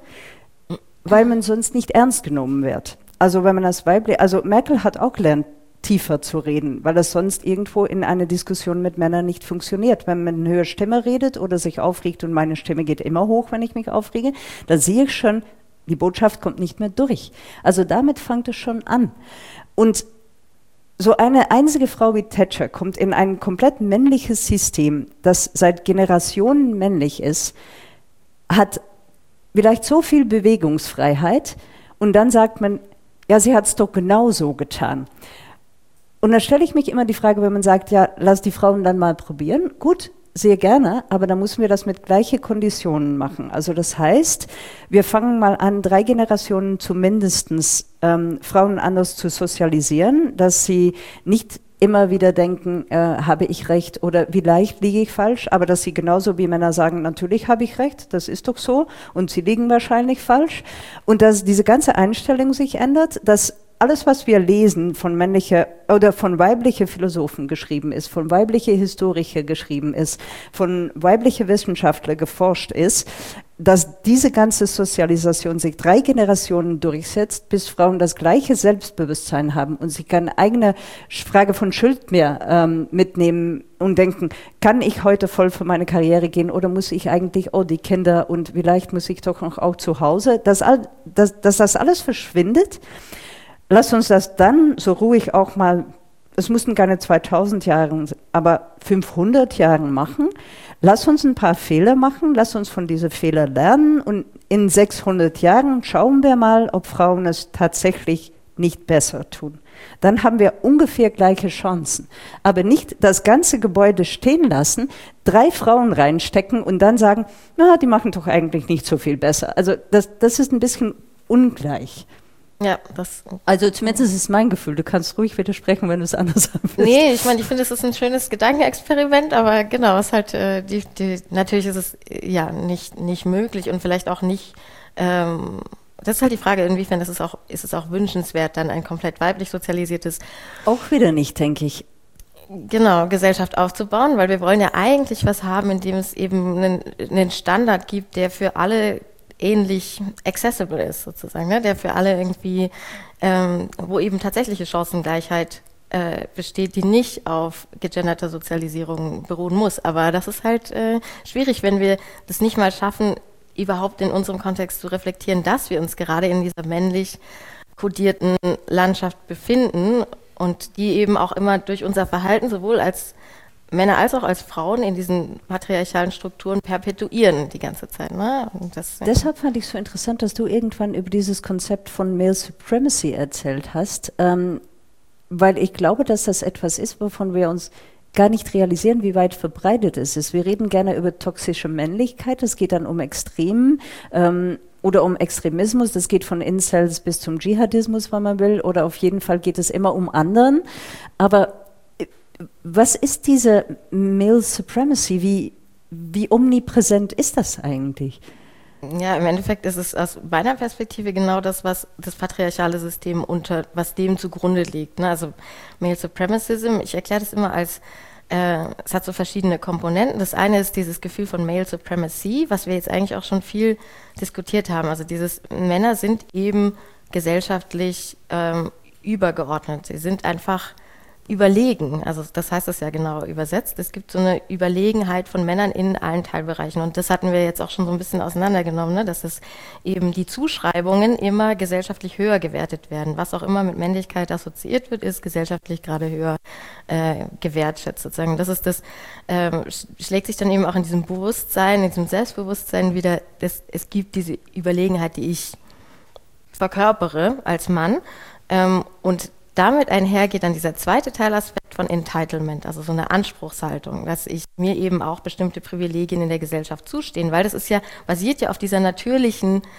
weil man sonst nicht ernst genommen wird. Also wenn man das weiblich, also Merkel hat auch gelernt, tiefer zu reden, weil das sonst irgendwo in einer Diskussion mit Männern nicht funktioniert. Wenn man in höherer Stimme redet oder sich aufregt und meine Stimme geht immer hoch, wenn ich mich aufrege, da sehe ich schon, die Botschaft kommt nicht mehr durch. Also damit fängt es schon an. Und so eine einzige Frau wie Thatcher kommt in ein komplett männliches System, das seit Generationen männlich ist, hat vielleicht so viel Bewegungsfreiheit und dann sagt man, ja, sie hat es doch genauso getan. Und da stelle ich mich immer die Frage, wenn man sagt, ja, lass die Frauen dann mal probieren. Gut, sehr gerne, aber dann müssen wir das mit gleichen Konditionen machen. Also das heißt, wir fangen mal an, drei Generationen zumindest ähm, Frauen anders zu sozialisieren, dass sie nicht immer wieder denken, äh, habe ich recht oder wie leicht liege ich falsch, aber dass sie genauso wie Männer sagen, natürlich habe ich recht, das ist doch so und sie liegen wahrscheinlich falsch und dass diese ganze Einstellung sich ändert, dass alles, was wir lesen, von männlicher oder von weiblicher Philosophen geschrieben ist, von weiblicher Historiker geschrieben ist, von weiblicher Wissenschaftler geforscht ist, dass diese ganze Sozialisation sich drei Generationen durchsetzt, bis Frauen das gleiche Selbstbewusstsein haben und sich keine eigene Frage von Schuld mehr ähm, mitnehmen und denken, kann ich heute voll für meine Karriere gehen oder muss ich eigentlich, oh, die Kinder und vielleicht muss ich doch noch auch zu Hause, dass, all, dass, dass das alles verschwindet. Lass uns das dann so ruhig auch mal, es mussten keine zweitausend Jahre, aber fünfhundert Jahre machen. Lass uns ein paar Fehler machen, lass uns von diesen Fehlern lernen und in sechshundert Jahren schauen wir mal, ob Frauen es tatsächlich nicht besser tun. Dann haben wir ungefähr gleiche Chancen. Aber nicht das ganze Gebäude stehen lassen, drei Frauen reinstecken und dann sagen, na, die machen doch eigentlich nicht so viel besser. Also das, das ist ein bisschen ungleich. Ja, das. Also zumindest ist es mein Gefühl. Du kannst ruhig widersprechen, wenn du es anders haben willst. Nee, ich meine, ich finde, es ist ein schönes Gedankenexperiment, aber genau, es ist halt, äh, die, die, natürlich ist es äh, ja nicht, nicht möglich und vielleicht auch nicht, ähm, das ist halt die Frage, inwiefern ist es auch, ist es auch wünschenswert, dann ein komplett weiblich sozialisiertes. Auch wieder nicht, denke ich. Genau, Gesellschaft aufzubauen, weil wir wollen ja eigentlich was haben, in dem es eben einen, einen Standard gibt, der für alle ähnlich accessible ist sozusagen, ne? Der für alle irgendwie, ähm, wo eben tatsächliche Chancengleichheit äh, besteht, die nicht auf gegenderter Sozialisierung beruhen muss. Aber das ist halt äh, schwierig, wenn wir das nicht mal schaffen, überhaupt in unserem Kontext zu reflektieren, dass wir uns gerade in dieser männlich kodierten Landschaft befinden und die eben auch immer durch unser Verhalten sowohl als Männer als auch als Frauen in diesen patriarchalen Strukturen perpetuieren die ganze Zeit. Ne? Und das, Deshalb fand ich es so interessant, dass du irgendwann über dieses Konzept von Male Supremacy erzählt hast, ähm, weil ich glaube, dass das etwas ist, wovon wir uns gar nicht realisieren, wie weit verbreitet es ist. Wir reden gerne über toxische Männlichkeit, es geht dann um Extremen ähm, oder um Extremismus, das geht von Incels bis zum Dschihadismus, wenn man will, oder auf jeden Fall geht es immer um anderen, aber was ist diese Male Supremacy? Wie, wie omnipräsent ist das eigentlich? Ja, im Endeffekt ist es aus meiner Perspektive genau das, was das patriarchale System unter, was dem zugrunde liegt. Ne? Also Male Supremacism, ich erkläre das immer als, äh, es hat so verschiedene Komponenten. Das eine ist dieses Gefühl von Male Supremacy, was wir jetzt eigentlich auch schon viel diskutiert haben. Also dieses, Männer sind eben gesellschaftlich ähm, übergeordnet. Sie sind einfach überlegen, also das heißt das ja genau übersetzt. Es gibt so eine Überlegenheit von Männern in allen Teilbereichen und das hatten wir jetzt auch schon so ein bisschen auseinandergenommen, ne? Dass es eben die Zuschreibungen immer gesellschaftlich höher gewertet werden. Was auch immer mit Männlichkeit assoziiert wird, ist gesellschaftlich gerade höher äh, gewertschätzt sozusagen. Das ist das, ähm, schlägt sich dann eben auch in diesem Bewusstsein, in diesem Selbstbewusstsein wieder, dass es gibt diese Überlegenheit, die ich verkörpere als Mann ähm, und damit einhergeht dann dieser zweite Teilaspekt von Entitlement, also so eine Anspruchshaltung, dass ich mir eben auch bestimmte Privilegien in der Gesellschaft zustehen, weil das ist ja, basiert ja auf dieser natürlichen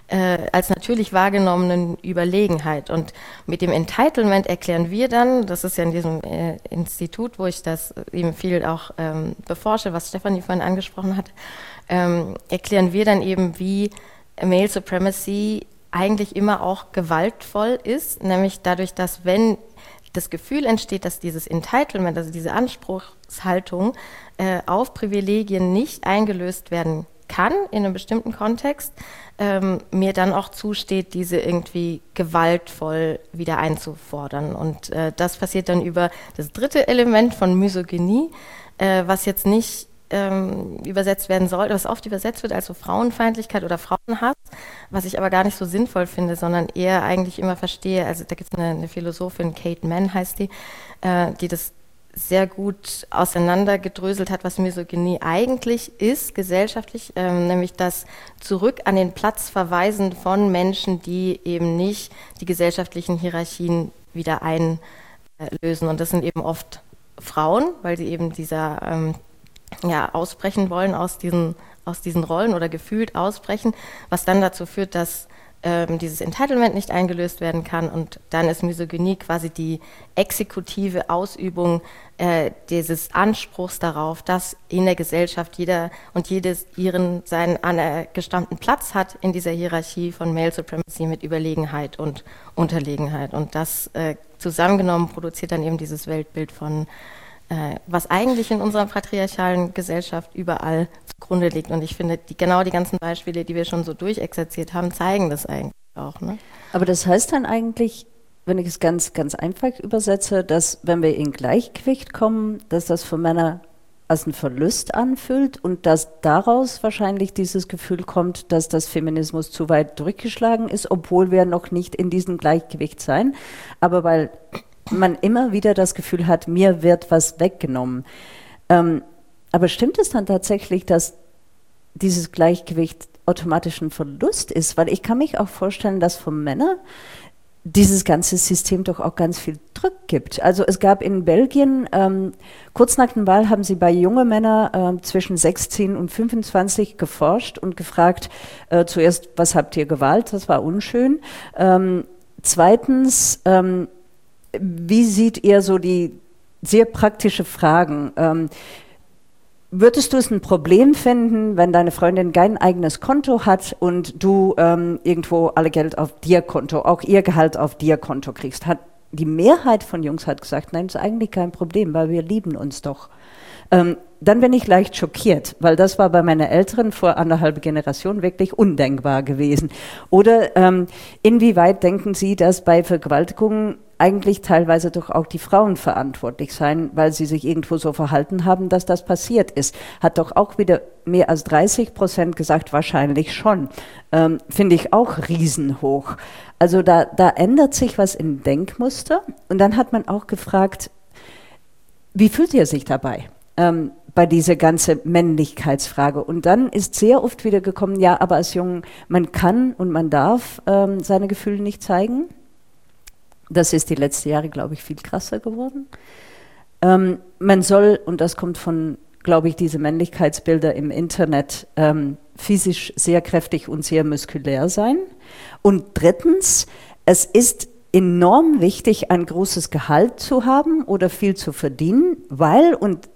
äh, als natürlich wahrgenommenen Überlegenheit. Und mit dem Entitlement erklären wir dann, das ist ja in diesem äh, Institut, wo ich das eben viel auch ähm, beforsche, was Stefanie vorhin angesprochen hat, ähm, erklären wir dann eben, wie Male Supremacy eigentlich immer auch gewaltvoll ist, nämlich dadurch, dass wenn das Gefühl entsteht, dass dieses Entitlement, also diese Anspruchshaltung äh, auf Privilegien nicht eingelöst werden kann in einem bestimmten Kontext, ähm, mir dann auch zusteht, diese irgendwie gewaltvoll wieder einzufordern. Und äh, das passiert dann über das dritte Element von Misogynie, äh, was jetzt nicht ähm, übersetzt werden soll, was oft übersetzt wird als so Frauenfeindlichkeit oder Frauenhass, was ich aber gar nicht so sinnvoll finde, sondern eher eigentlich immer verstehe, also da gibt es eine, eine Philosophin, Kate Mann heißt die, äh, die das sehr gut auseinandergedröselt hat, was Misogynie eigentlich ist, gesellschaftlich, ähm, nämlich das zurück an den Platz verweisen von Menschen, die eben nicht die gesellschaftlichen Hierarchien wieder einlösen. Und das sind eben oft Frauen, weil sie eben dieser, ähm, ja, ausbrechen wollen aus diesen, aus diesen Rollen oder gefühlt ausbrechen, was dann dazu führt, dass ähm, dieses Entitlement nicht eingelöst werden kann, und dann ist Misogynie quasi die exekutive Ausübung äh, dieses Anspruchs darauf, dass in der Gesellschaft jeder und jedes ihren seinen angestammten Platz hat in dieser Hierarchie von Male Supremacy mit Überlegenheit und Unterlegenheit, und das äh, zusammengenommen produziert dann eben dieses Weltbild von Äh, was eigentlich in unserer patriarchalen Gesellschaft überall zugrunde liegt. Und ich finde, die, genau die ganzen Beispiele, die wir schon so durchexerziert haben, zeigen das eigentlich auch. Ne? Aber das heißt dann eigentlich, wenn ich es ganz, ganz einfach übersetze, dass wenn wir in Gleichgewicht kommen, dass das für Männer als ein Verlust anfühlt und dass daraus wahrscheinlich dieses Gefühl kommt, dass das Feminismus zu weit durchgeschlagen ist, obwohl wir noch nicht in diesem Gleichgewicht sein. Aber weil man immer wieder das Gefühl hat, mir wird was weggenommen. Ähm, aber stimmt es dann tatsächlich, dass dieses Gleichgewicht automatisch ein Verlust ist? Weil ich kann mich auch vorstellen, dass für Männer dieses ganze System doch auch ganz viel Druck gibt. Also es gab in Belgien, ähm, kurz nach der Wahl haben sie bei jungen Männern äh, zwischen sechzehn und fünfundzwanzig geforscht und gefragt, äh, zuerst, was habt ihr gewählt? Das war unschön. Ähm, zweitens, ähm, wie seht ihr so die sehr praktische Fragen? Ähm, würdest du es ein Problem finden, wenn deine Freundin kein eigenes Konto hat und du ähm, irgendwo alle Geld auf dir Konto, auch ihr Gehalt auf dir Konto kriegst? Hat die Mehrheit von Jungs hat gesagt, nein, das ist eigentlich kein Problem, weil wir lieben uns doch. Ähm, dann bin ich leicht schockiert, weil das war bei meiner Älteren vor anderthalb Generationen wirklich undenkbar gewesen. Oder ähm, inwieweit denken Sie, dass bei Vergewaltigungen eigentlich teilweise doch auch die Frauen verantwortlich sein, weil sie sich irgendwo so verhalten haben, dass das passiert ist? Hat doch auch wieder mehr als dreißig Prozent gesagt, wahrscheinlich schon. Ähm, finde ich auch riesenhoch. Also da, da ändert sich was im Denkmuster. Und dann hat man auch gefragt, wie fühlt ihr sich dabei? Ähm, bei dieser ganzen Männlichkeitsfrage. Und dann ist sehr oft wieder gekommen, ja, aber als Jungen, man kann und man darf ähm, seine Gefühle nicht zeigen. Das ist die letzten Jahre, glaube ich, viel krasser geworden. Ähm, man soll, und das kommt von, glaube ich, diese Männlichkeitsbilder im Internet, ähm, physisch sehr kräftig und sehr muskulär sein. Und drittens, es ist enorm wichtig, ein großes Gehalt zu haben oder viel zu verdienen, weil, und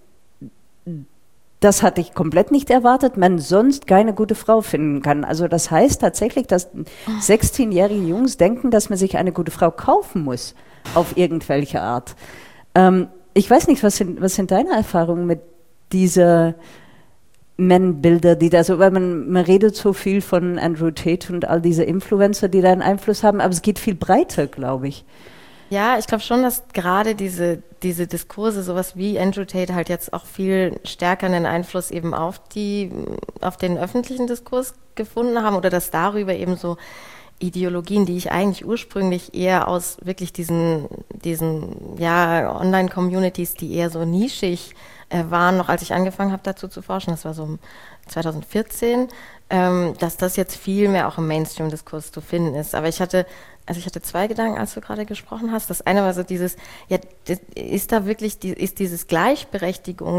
das hatte ich komplett nicht erwartet, man sonst keine gute Frau finden kann. Also das heißt tatsächlich, dass sechzehnjährige Jungs denken, dass man sich eine gute Frau kaufen muss, auf irgendwelche Art. Ähm, ich weiß nicht, was sind, was sind deine Erfahrungen mit dieser Männerbilder, die da so, weil man, man redet so viel von Andrew Tate und all diese Influencer, die da einen Einfluss haben, aber es geht viel breiter, glaube ich. Ja, ich glaube schon, dass gerade diese, diese Diskurse, sowas wie Andrew Tate, halt jetzt auch viel stärker einen Einfluss eben auf die, auf den öffentlichen Diskurs gefunden haben, oder dass darüber eben so Ideologien, die ich eigentlich ursprünglich eher aus wirklich diesen, diesen ja, Online-Communities, die eher so nischig äh, waren, noch als ich angefangen habe dazu zu forschen, das war so zwanzig vierzehn, ähm, dass das jetzt viel mehr auch im Mainstream-Diskurs zu finden ist. Aber ich hatte Also ich hatte zwei Gedanken, als du gerade gesprochen hast. Das eine war so dieses, ja, ist da wirklich, die, ist dieses Gleichberechtigungs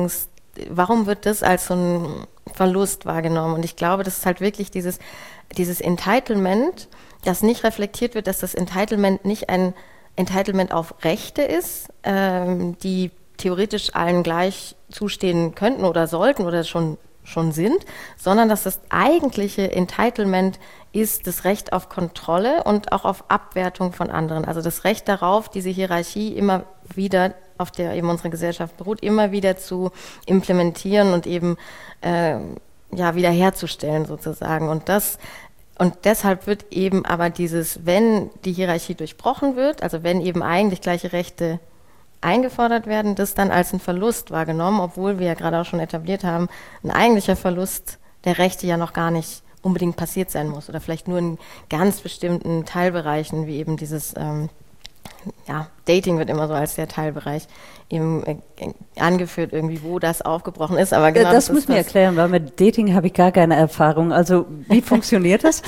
warum wird das als so ein Verlust wahrgenommen? Und ich glaube, das ist halt wirklich dieses, dieses Entitlement, das nicht reflektiert wird, dass das Entitlement nicht ein Entitlement auf Rechte ist, ähm, die theoretisch allen gleich zustehen könnten oder sollten oder schon, schon sind, sondern dass das eigentliche Entitlement ist das Recht auf Kontrolle und auch auf Abwertung von anderen. Also das Recht darauf, diese Hierarchie immer wieder, auf der eben unsere Gesellschaft beruht, immer wieder zu implementieren und eben äh, ja, wiederherzustellen sozusagen. Und das Und deshalb wird eben aber dieses, wenn die Hierarchie durchbrochen wird, also wenn eben eigentlich gleiche Rechte eingefordert werden, das dann als ein Verlust wahrgenommen, obwohl wir ja gerade auch schon etabliert haben, ein eigentlicher Verlust der Rechte ja noch gar nicht unbedingt passiert sein muss oder vielleicht nur in ganz bestimmten Teilbereichen, wie eben dieses, ähm, ja, Dating wird immer so als der Teilbereich eben äh, angeführt irgendwie, wo das aufgebrochen ist. Aber genau, das, das muss ist mir das. erklären, weil mit Dating habe ich gar keine Erfahrung. Also wie funktioniert das?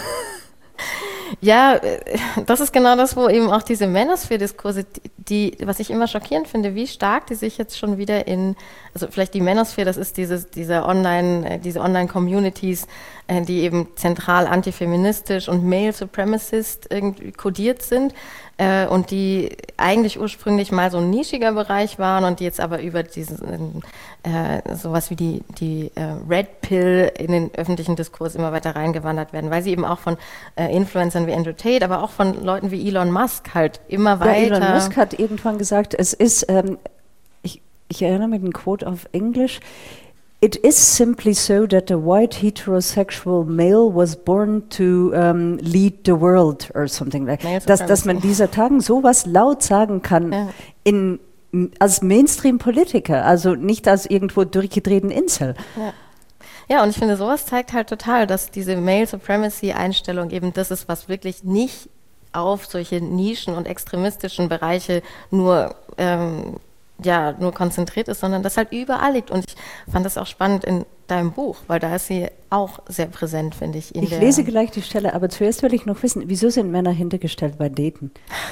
Ja, das ist genau das, wo eben auch diese Manosphere-Diskurse, die, was ich immer schockierend finde, wie stark die sich jetzt schon wieder in, also vielleicht die Manosphere, das ist dieses, diese Online, diese Online-Communities, die eben zentral antifeministisch und Male Supremacist irgendwie kodiert sind äh, und die eigentlich ursprünglich mal so ein nischiger Bereich waren und die jetzt aber über diesen äh, sowas wie die, die äh, Red Pill in den öffentlichen Diskurs immer weiter reingewandert werden, weil sie eben auch von äh, Influencern wie Andrew Tate, aber auch von Leuten wie Elon Musk halt immer weiter... Ja, Elon Musk hat irgendwann gesagt, es ist, ähm, ich, ich erinnere mich an Quote auf Englisch, "It is simply so that a white heterosexual male was born to um, lead the world" or something like that. Dass, dass man dieser Tagen sowas laut sagen kann, ja. in, als Mainstream-Politiker, also nicht als irgendwo durchgedrehten Incel. Ja. Ja, und ich finde, sowas zeigt halt total, dass diese Male Supremacy-Einstellung eben das ist, was wirklich nicht auf solche Nischen und extremistischen Bereiche nur ähm, ja, nur konzentriert ist, sondern das halt überall liegt. Und ich fand das auch spannend in deinem Buch, weil da ist sie auch sehr präsent, finde ich. In ich der lese gleich die Stelle, aber zuerst will ich noch wissen, wieso sind Männer hintergestellt bei Daten?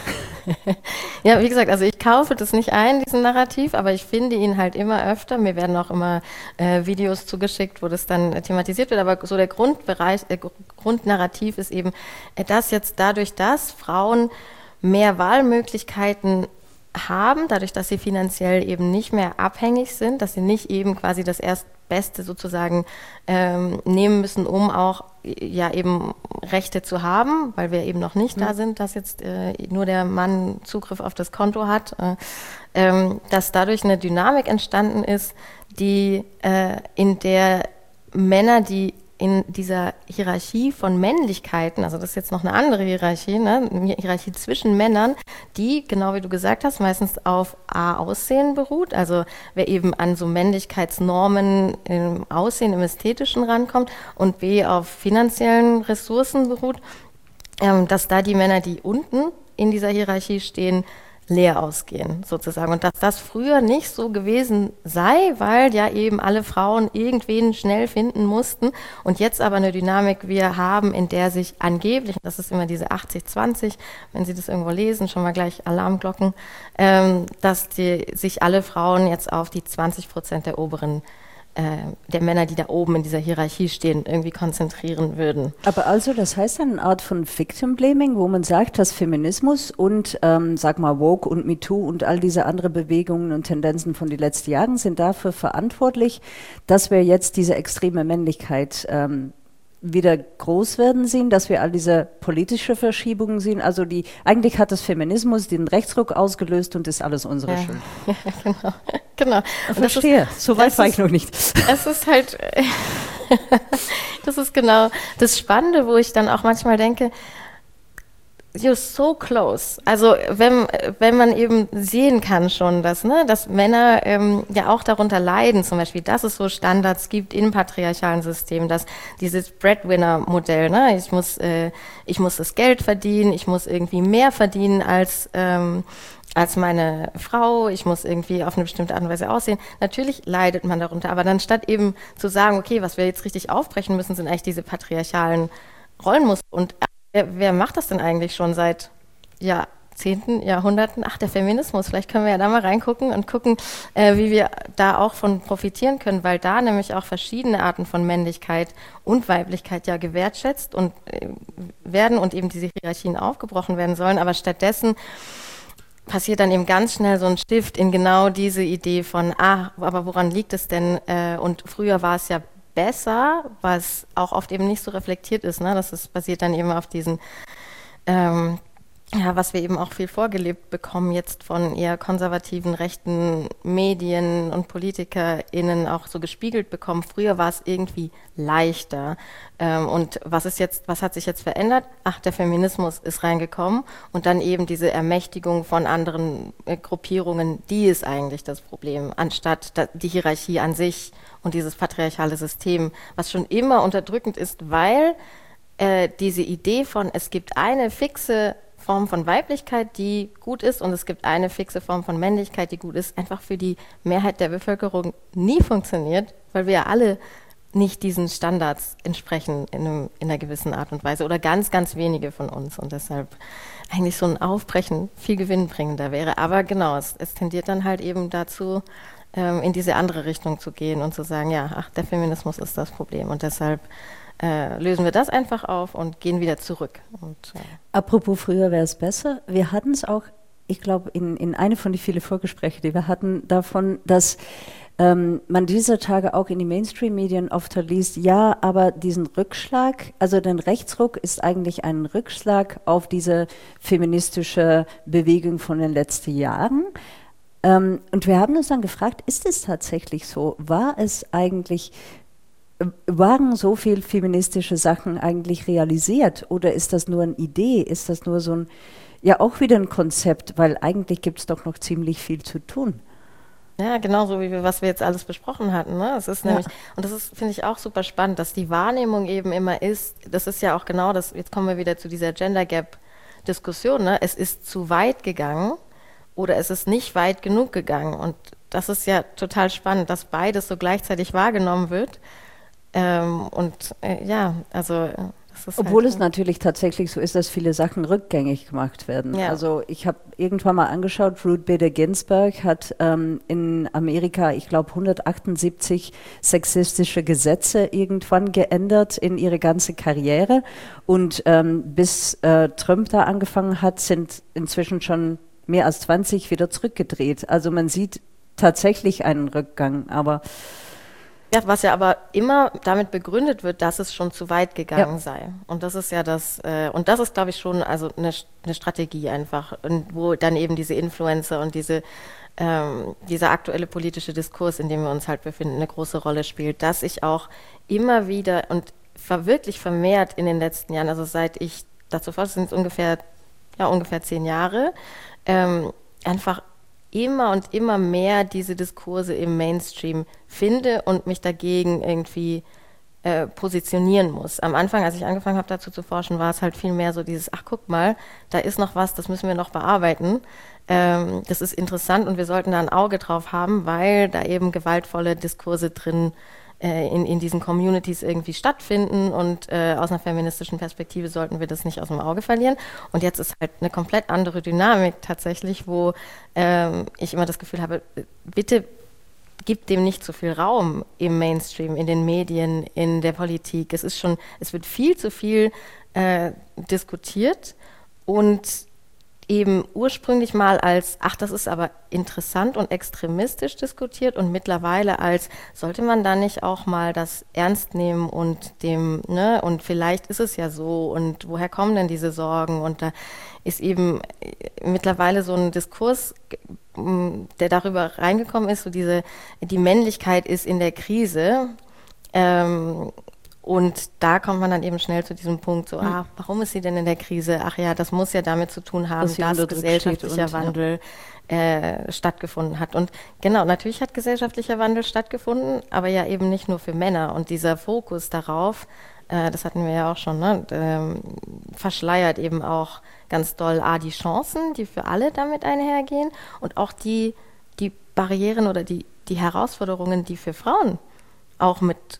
Ja, wie gesagt, also ich kaufe das nicht ein, diesen Narrativ, aber ich finde ihn halt immer öfter. Mir werden auch immer äh, Videos zugeschickt, wo das dann äh, thematisiert wird, aber so der Grundbereich, äh, Grundnarrativ ist eben, äh, dass jetzt dadurch, dass Frauen mehr Wahlmöglichkeiten haben, dadurch, dass sie finanziell eben nicht mehr abhängig sind, dass sie nicht eben quasi das Erstbeste sozusagen ähm, nehmen müssen, um auch ja eben Rechte zu haben, weil wir eben noch nicht mhm. da sind, dass jetzt äh, nur der Mann Zugriff auf das Konto hat, äh, ähm, dass dadurch eine Dynamik entstanden ist, die äh, in der Männer, die in dieser Hierarchie von Männlichkeiten, also das ist jetzt noch eine andere Hierarchie, ne? Eine Hierarchie zwischen Männern, die, genau wie du gesagt hast, meistens auf A, Aussehen beruht, also wer eben an so Männlichkeitsnormen im Aussehen, im Ästhetischen rankommt und B, auf finanziellen Ressourcen beruht, ähm, dass da die Männer, die unten in dieser Hierarchie stehen, leer ausgehen, sozusagen. Und dass das früher nicht so gewesen sei, weil ja eben alle Frauen irgendwen schnell finden mussten und jetzt aber eine Dynamik wir haben, in der sich angeblich, das ist immer diese achtzig zwanzig, wenn Sie das irgendwo lesen, schon mal gleich Alarmglocken, ähm, dass die, sich alle Frauen jetzt auf die zwanzig Prozent der oberen der Männer, die da oben in dieser Hierarchie stehen, irgendwie konzentrieren würden. Aber also, das heißt eine Art von Victim Blaming, wo man sagt, dass Feminismus und, ähm, sag mal, Woke und MeToo und all diese andere Bewegungen und Tendenzen von den letzten Jahren sind dafür verantwortlich, dass wir jetzt diese extreme Männlichkeit ähm, wieder groß werden sehen, dass wir all diese politische Verschiebungen sehen. Also die, eigentlich hat das Feminismus den Rechtsruck ausgelöst und ist alles unsere ja. Schuld. Ja, genau. genau. Ich verstehe, so weit war ich noch nicht. Es ist halt, das ist genau das Spannende, wo ich dann auch manchmal denke, you're so close. Also wenn, wenn man eben sehen kann schon, dass, ne, dass Männer ähm, ja auch darunter leiden, zum Beispiel, dass es so Standards gibt in patriarchalen Systemen, dass dieses Breadwinner-Modell, ne, ich muss, äh, ich muss das Geld verdienen, ich muss irgendwie mehr verdienen als ähm, als meine Frau, ich muss irgendwie auf eine bestimmte Art und Weise aussehen. Natürlich leidet man darunter, aber dann statt eben zu sagen, okay, was wir jetzt richtig aufbrechen müssen, sind eigentlich diese patriarchalen Rollenmuster und Wer, wer macht das denn eigentlich schon seit ja, zehnten Jahrhunderten, ach, der Feminismus, vielleicht können wir ja da mal reingucken und gucken, äh, wie wir da auch von profitieren können, weil da nämlich auch verschiedene Arten von Männlichkeit und Weiblichkeit ja gewertschätzt und äh, werden und eben diese Hierarchien aufgebrochen werden sollen, aber stattdessen passiert dann eben ganz schnell so ein Shift in genau diese Idee von, ah, aber woran liegt es denn? Äh, und früher war es ja besser, was auch oft eben nicht so reflektiert ist, ne? Das ist, basiert dann eben auf diesen ähm, ja, was wir eben auch viel vorgelebt bekommen jetzt von eher konservativen, rechten Medien und PolitikerInnen auch so gespiegelt bekommen. Früher war es irgendwie leichter. Ähm, und was ist jetzt, was hat sich jetzt verändert? Ach, der Feminismus ist reingekommen und dann eben diese Ermächtigung von anderen äh, Gruppierungen, die ist eigentlich das Problem, anstatt da, die Hierarchie an sich und dieses patriarchale System, was schon immer unterdrückend ist, weil äh, diese Idee von, es gibt eine fixe Form von Weiblichkeit, die gut ist und es gibt eine fixe Form von Männlichkeit, die gut ist, einfach für die Mehrheit der Bevölkerung nie funktioniert, weil wir ja alle nicht diesen Standards entsprechen in, einem, in einer gewissen Art und Weise oder ganz, ganz wenige von uns und deshalb eigentlich so ein Aufbrechen viel gewinnbringender wäre. Aber genau, es, es tendiert dann halt eben dazu, ähm, in diese andere Richtung zu gehen und zu sagen, ja, ach, der Feminismus ist das Problem und deshalb Äh, lösen wir das einfach auf und gehen wieder zurück. Und, äh. Apropos früher wäre es besser, wir hatten es auch, ich glaube, in, in eine von den vielen Vorgesprächen, die wir hatten, davon, dass ähm, man dieser Tage auch in die Mainstream-Medien oft liest, ja, aber diesen Rückschlag, also den Rechtsruck ist eigentlich ein Rückschlag auf diese feministische Bewegung von den letzten Jahren. Ähm, und wir haben uns dann gefragt, ist es tatsächlich so? War es eigentlich Waren so viel feministische Sachen eigentlich realisiert oder ist das nur eine Idee? Ist das nur so ein, ja auch wieder ein Konzept, weil eigentlich gibt es doch noch ziemlich viel zu tun. Ja, genauso wie wir, was wir jetzt alles besprochen hatten. Ne? Es ist ja. nämlich, und das ist, finde ich, auch super spannend, dass die Wahrnehmung eben immer ist, das ist ja auch genau das, jetzt kommen wir wieder zu dieser Gender Gap Diskussion, ne? Es ist zu weit gegangen oder es ist nicht weit genug gegangen und das ist ja total spannend, dass beides so gleichzeitig wahrgenommen wird. Ähm, und äh, ja, also das ist obwohl halt, es natürlich tatsächlich so ist, dass viele Sachen rückgängig gemacht werden. Ja. Also ich habe irgendwann mal angeschaut, Ruth Bader Ginsburg hat ähm, in Amerika, ich glaube, hundertachtundsiebzig sexistische Gesetze irgendwann geändert in ihre ganze Karriere und ähm, bis äh, Trump da angefangen hat, sind inzwischen schon mehr als zwanzig wieder zurückgedreht. Also man sieht tatsächlich einen Rückgang, aber ja, was ja aber immer damit begründet wird, dass es schon zu weit gegangen ja. sei. Und das ist ja das, äh, und das ist, glaube ich, schon also eine, eine Strategie einfach, und wo dann eben diese Influencer und diese, ähm, dieser aktuelle politische Diskurs, in dem wir uns halt befinden, eine große Rolle spielt, dass ich auch immer wieder und ver- wirklich vermehrt in den letzten Jahren, also seit ich dazu forsche, sind es ungefähr, ja, ungefähr zehn Jahre, ähm, einfach immer und immer mehr diese Diskurse im Mainstream finde und mich dagegen irgendwie äh, positionieren muss. Am Anfang, als ich angefangen habe, dazu zu forschen, war es halt viel mehr so dieses, ach guck mal, da ist noch was, das müssen wir noch bearbeiten. Ähm, das ist interessant und wir sollten da ein Auge drauf haben, weil da eben gewaltvolle Diskurse drin äh, in, in diesen Communities irgendwie stattfinden und äh, aus einer feministischen Perspektive sollten wir das nicht aus dem Auge verlieren. Und jetzt ist halt eine komplett andere Dynamik tatsächlich, wo ähm, ich immer das Gefühl habe, bitte gibt dem nicht so viel Raum im Mainstream, in den Medien, in der Politik. Es ist schon, es wird viel zu viel äh, diskutiert und eben ursprünglich mal als, ach, das ist aber interessant und extremistisch diskutiert und mittlerweile als, sollte man da nicht auch mal das ernst nehmen und dem, ne, und vielleicht ist es ja so und woher kommen denn diese Sorgen und da ist eben mittlerweile so ein Diskurs, der darüber reingekommen ist, so diese, die Männlichkeit ist in der Krise, ähm, und da kommt man dann eben schnell zu diesem Punkt, so, ah, warum ist sie denn in der Krise? Ach ja, das muss ja damit zu tun haben, dass, dass gesellschaftlicher und, Wandel ja. äh, stattgefunden hat. Und genau, natürlich hat gesellschaftlicher Wandel stattgefunden, aber ja eben nicht nur für Männer. Und dieser Fokus darauf, äh, das hatten wir ja auch schon, ne, ähm, verschleiert eben auch ganz doll A, die Chancen, die für alle damit einhergehen und auch die, die Barrieren oder die, die Herausforderungen, die für Frauen auch mit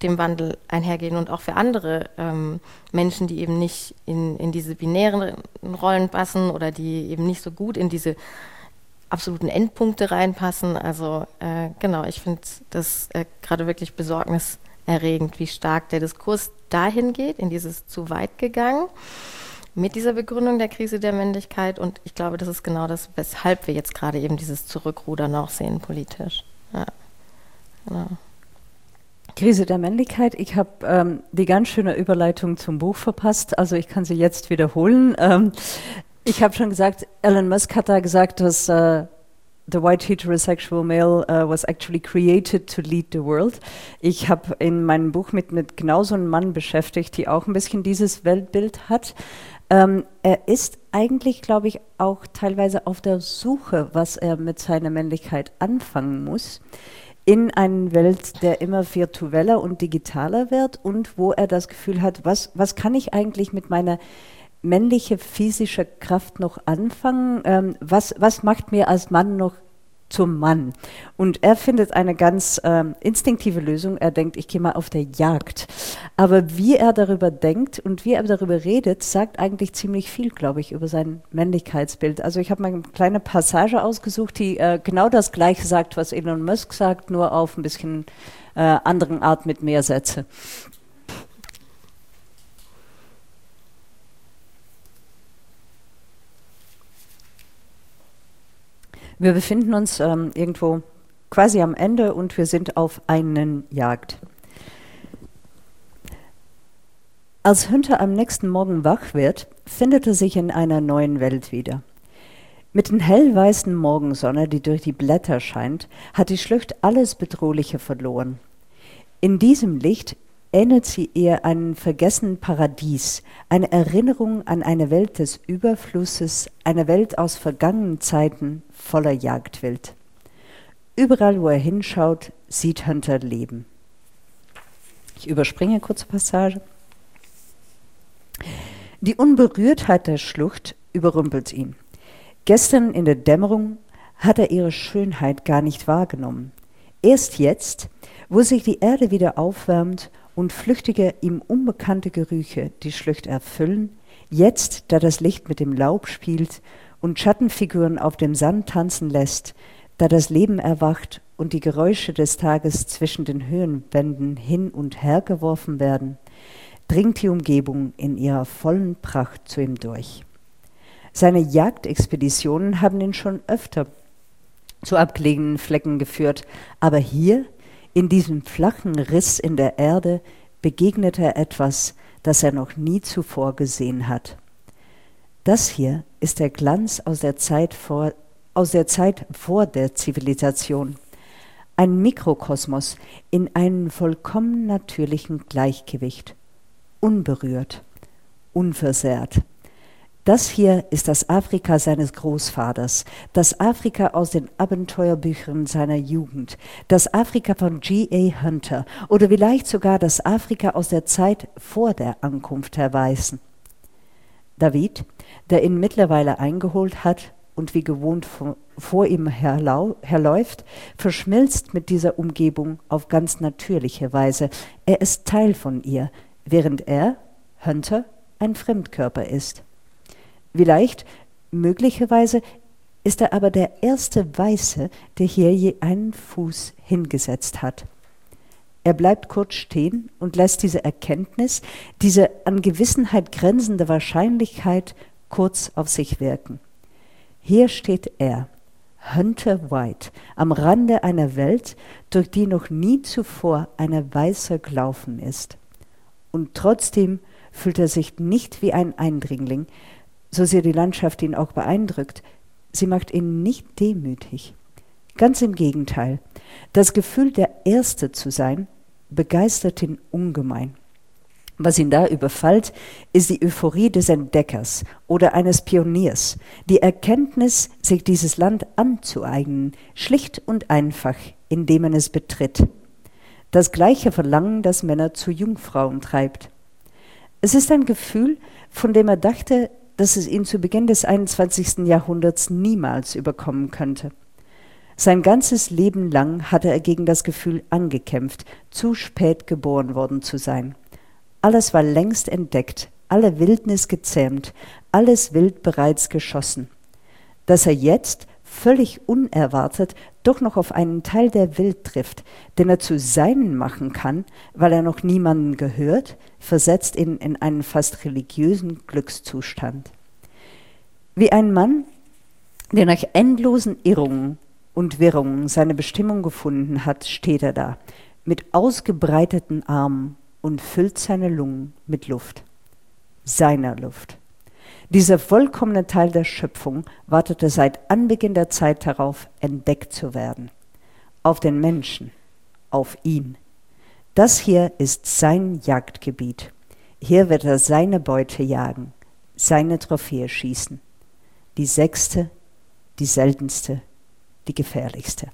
dem Wandel einhergehen und auch für andere ähm, Menschen, die eben nicht in, in diese binären Rollen passen oder die eben nicht so gut in diese absoluten Endpunkte reinpassen. Also äh, genau, ich finde das äh, gerade wirklich besorgniserregend, wie stark der Diskurs dahin geht, in dieses zu weit gegangen, mit dieser Begründung der Krise der Männlichkeit. Und ich glaube, das ist genau das, weshalb wir jetzt gerade eben dieses Zurückrudern auch sehen politisch. Ja, genau. Krise der Männlichkeit. Ich habe ähm, die ganz schöne Überleitung zum Buch verpasst, also ich kann sie jetzt wiederholen. Ähm, ich habe schon gesagt, Elon Musk hat da gesagt, dass uh, the white heterosexual male uh, was actually created to lead the world. Ich habe in meinem Buch mit, mit genau so einem Mann beschäftigt, die auch ein bisschen dieses Weltbild hat. Ähm, er ist eigentlich, glaube ich, auch teilweise auf der Suche, was er mit seiner Männlichkeit anfangen muss, in einer Welt, der immer virtueller und digitaler wird und wo er das Gefühl hat, was, was kann ich eigentlich mit meiner männlichen physischen Kraft noch anfangen? Ähm, was, was macht mir als Mann noch zum Mann? Und er findet eine ganz ähm, instinktive Lösung. Er denkt, ich gehe mal auf der Jagd. Aber wie er darüber denkt und wie er darüber redet, sagt eigentlich ziemlich viel, glaube ich, über sein Männlichkeitsbild. Also ich habe mal eine kleine Passage ausgesucht, die äh, genau das Gleiche sagt, was Elon Musk sagt, nur auf ein bisschen äh, anderen Art mit mehr Sätze. Wir befinden uns ähm, irgendwo quasi am Ende und wir sind auf einen Jagd. Als Hunter am nächsten Morgen wach wird, findet er sich in einer neuen Welt wieder. Mit der hellweißen Morgensonne, die durch die Blätter scheint, hat die Schlucht alles Bedrohliche verloren. In diesem Licht ähnelt sie eher einem vergessenen Paradies, eine Erinnerung an eine Welt des Überflusses, eine Welt aus vergangenen Zeiten voller Jagdwild. Überall, wo er hinschaut, sieht Hunter Leben. Ich überspringe eine kurze Passage. Die Unberührtheit der Schlucht überrumpelt ihn. Gestern in der Dämmerung hat er ihre Schönheit gar nicht wahrgenommen. Erst jetzt, wo sich die Erde wieder aufwärmt und flüchtige, ihm unbekannte Gerüche die Schlucht erfüllen, jetzt, da das Licht mit dem Laub spielt und Schattenfiguren auf dem Sand tanzen lässt, da das Leben erwacht und die Geräusche des Tages zwischen den Höhenwänden hin und her geworfen werden, dringt die Umgebung in ihrer vollen Pracht zu ihm durch. Seine Jagdexpeditionen haben ihn schon öfter zu abgelegenen Flecken geführt, aber hier, in diesem flachen Riss in der Erde, begegnet er etwas, das er noch nie zuvor gesehen hat. Das hier ist der Glanz aus der Zeit vor, aus der Zeit vor der Zivilisation. Ein Mikrokosmos in einem vollkommen natürlichen Gleichgewicht. Unberührt, unversehrt. Das hier ist das Afrika seines Großvaters, das Afrika aus den Abenteuerbüchern seiner Jugend, das Afrika von G A Hunter oder vielleicht sogar das Afrika aus der Zeit vor der Ankunft der Weißen. David, der ihn mittlerweile eingeholt hat und wie gewohnt vor, vor ihm herlau, herläuft, verschmilzt mit dieser Umgebung auf ganz natürliche Weise. Er ist Teil von ihr, während er, Hunter, ein Fremdkörper ist. Vielleicht, möglicherweise, ist er aber der erste Weiße, der hier je einen Fuß hingesetzt hat. Er bleibt kurz stehen und lässt diese Erkenntnis, diese an Gewissenheit grenzende Wahrscheinlichkeit kurz auf sich wirken. Hier steht er, Hunter White, am Rande einer Welt, durch die noch nie zuvor eine Weiße gelaufen ist. Und trotzdem fühlt er sich nicht wie ein Eindringling, so sehr die Landschaft ihn auch beeindruckt, sie macht ihn nicht demütig. Ganz im Gegenteil, das Gefühl, der Erste zu sein, begeistert ihn ungemein. Was ihn da überfällt, ist die Euphorie des Entdeckers oder eines Pioniers, die Erkenntnis, sich dieses Land anzueignen, schlicht und einfach, indem man es betritt. Das gleiche Verlangen, das Männer zu Jungfrauen treibt. Es ist ein Gefühl, von dem er dachte, dass es ihn zu Beginn des einundzwanzigsten Jahrhunderts niemals überkommen könnte. Sein ganzes Leben lang hatte er gegen das Gefühl angekämpft, zu spät geboren worden zu sein. Alles war längst entdeckt, alle Wildnis gezähmt, alles Wild bereits geschossen. Dass er jetzt, völlig unerwartet, doch noch auf einen Teil der Welt trifft, den er zu seinen machen kann, weil er noch niemanden gehört, versetzt ihn in einen fast religiösen Glückszustand. Wie ein Mann, der nach endlosen Irrungen und Wirrungen seine Bestimmung gefunden hat, steht er da, mit ausgebreiteten Armen und füllt seine Lungen mit Luft. Seiner Luft. Dieser vollkommene Teil der Schöpfung wartete seit Anbeginn der Zeit darauf, entdeckt zu werden. Auf den Menschen, auf ihn. Das hier ist sein Jagdgebiet. Hier wird er seine Beute jagen, seine Trophäe schießen. Die sechste, die seltenste, die gefährlichste.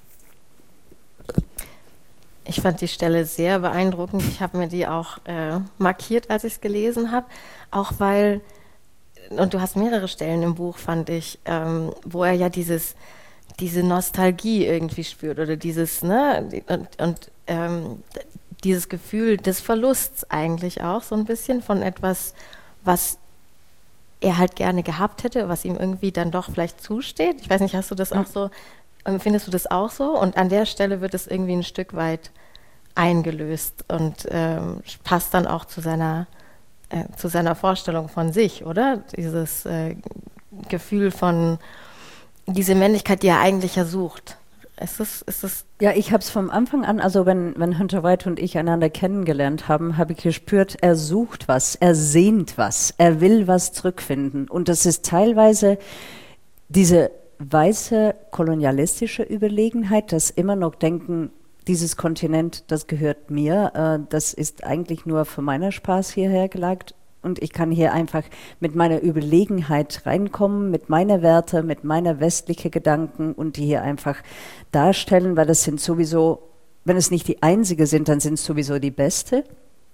Ich fand die Stelle sehr beeindruckend. Ich habe mir die auch äh, markiert, als ich es gelesen habe. Auch weil, und du hast mehrere Stellen im Buch, fand ich, ähm, wo er ja dieses, diese Nostalgie irgendwie spürt oder dieses, ne, und, und ähm, dieses Gefühl des Verlusts eigentlich auch so ein bisschen von etwas, was er halt gerne gehabt hätte, was ihm irgendwie dann doch vielleicht zusteht. Ich weiß nicht, hast du das auch so, empfindest du das auch so? Und an der Stelle wird es irgendwie ein Stück weit eingelöst und ähm, passt dann auch zu seiner, äh, zu seiner Vorstellung von sich, oder? Dieses äh, Gefühl von, diese Männlichkeit, die er eigentlich ja sucht. Ist das, ist das ja, ich habe es vom Anfang an, also wenn, wenn Hunter White und ich einander kennengelernt haben, habe ich gespürt, er sucht was, er sehnt was, er will was zurückfinden. Und das ist teilweise diese weiße kolonialistische Überlegenheit, das immer noch denken, dieses Kontinent, das gehört mir, äh, das ist eigentlich nur für meinen Spaß hierher gelagert. Und ich kann hier einfach mit meiner Überlegenheit reinkommen, mit meiner Werte, mit meiner westlichen Gedanken und die hier einfach darstellen, weil das sind sowieso, wenn es nicht die einzige sind, dann sind es sowieso die beste.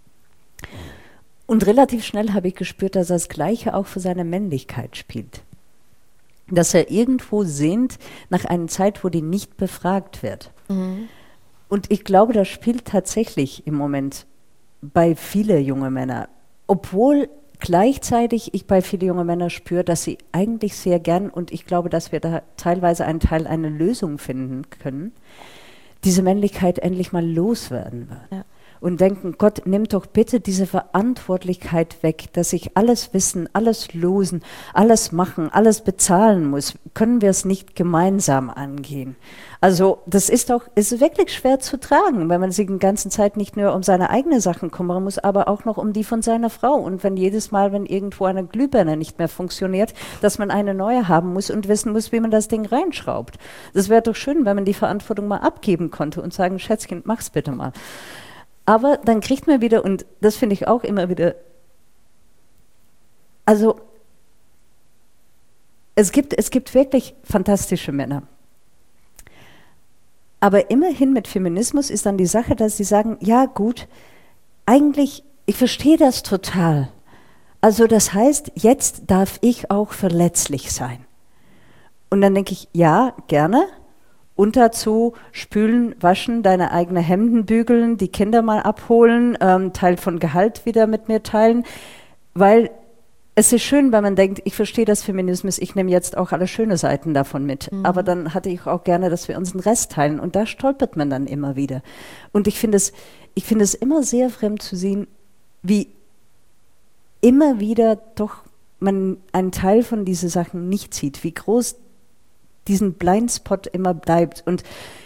Und relativ schnell habe ich gespürt, dass er das Gleiche auch für seine Männlichkeit spielt. Dass er irgendwo sehnt nach einer Zeit, wo die nicht befragt wird. Mhm. Und ich glaube, das spielt tatsächlich im Moment bei vielen jungen Männern. Obwohl gleichzeitig ich bei vielen jungen Männern spüre, dass sie eigentlich sehr gern, und ich glaube, dass wir da teilweise einen Teil einer Lösung finden können, diese Männlichkeit endlich mal loswerden wird. Ja. Und denken, Gott, nimm doch bitte diese Verantwortlichkeit weg, dass ich alles wissen, alles losen, alles machen, alles bezahlen muss. Können wir es nicht gemeinsam angehen? Also das ist doch, ist wirklich schwer zu tragen, wenn man sich die ganze Zeit nicht nur um seine eigenen Sachen kümmern muss, aber auch noch um die von seiner Frau. Und wenn jedes Mal, wenn irgendwo eine Glühbirne nicht mehr funktioniert, dass man eine neue haben muss und wissen muss, wie man das Ding reinschraubt. Das wäre doch schön, wenn man die Verantwortung mal abgeben konnte und sagen, Schätzchen, mach's bitte mal. Aber dann kriegt man wieder, und das finde ich auch immer wieder, also es gibt, es gibt wirklich fantastische Männer. Aber immerhin mit Feminismus ist dann die Sache, dass sie sagen, ja gut, eigentlich, ich verstehe das total. Also das heißt, jetzt darf ich auch verletzlich sein. Und dann denke ich, ja, gerne. Und dazu spülen, waschen, deine eigenen Hemden bügeln, die Kinder mal abholen, ähm, Teil von Gehalt wieder mit mir teilen. Weil es ist schön, wenn man denkt, ich verstehe das Feminismus, ich nehme jetzt auch alle schöne Seiten davon mit. Mhm. Aber dann hatte ich auch gerne, dass wir uns den Rest teilen. Und da stolpert man dann immer wieder. Und ich finde es, ich finde es immer sehr fremd zu sehen, wie immer wieder doch man einen Teil von diesen Sachen nicht sieht, wie groß diesen Blindspot immer bleibt. Und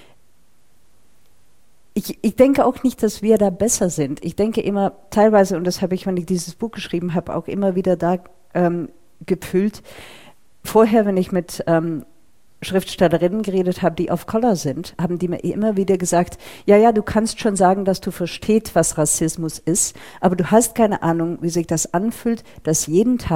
ich, ich denke auch nicht, dass wir da besser sind. Ich denke immer teilweise, und das habe ich, wenn ich dieses Buch geschrieben habe, auch immer wieder da ähm, gefühlt. Vorher, wenn ich mit ähm, Schriftstellerinnen geredet habe, die auf Color sind, haben die mir immer wieder gesagt, ja, ja, du kannst schon sagen, dass du verstehst, was Rassismus ist, aber du hast keine Ahnung, wie sich das anfühlt, das jeden Tag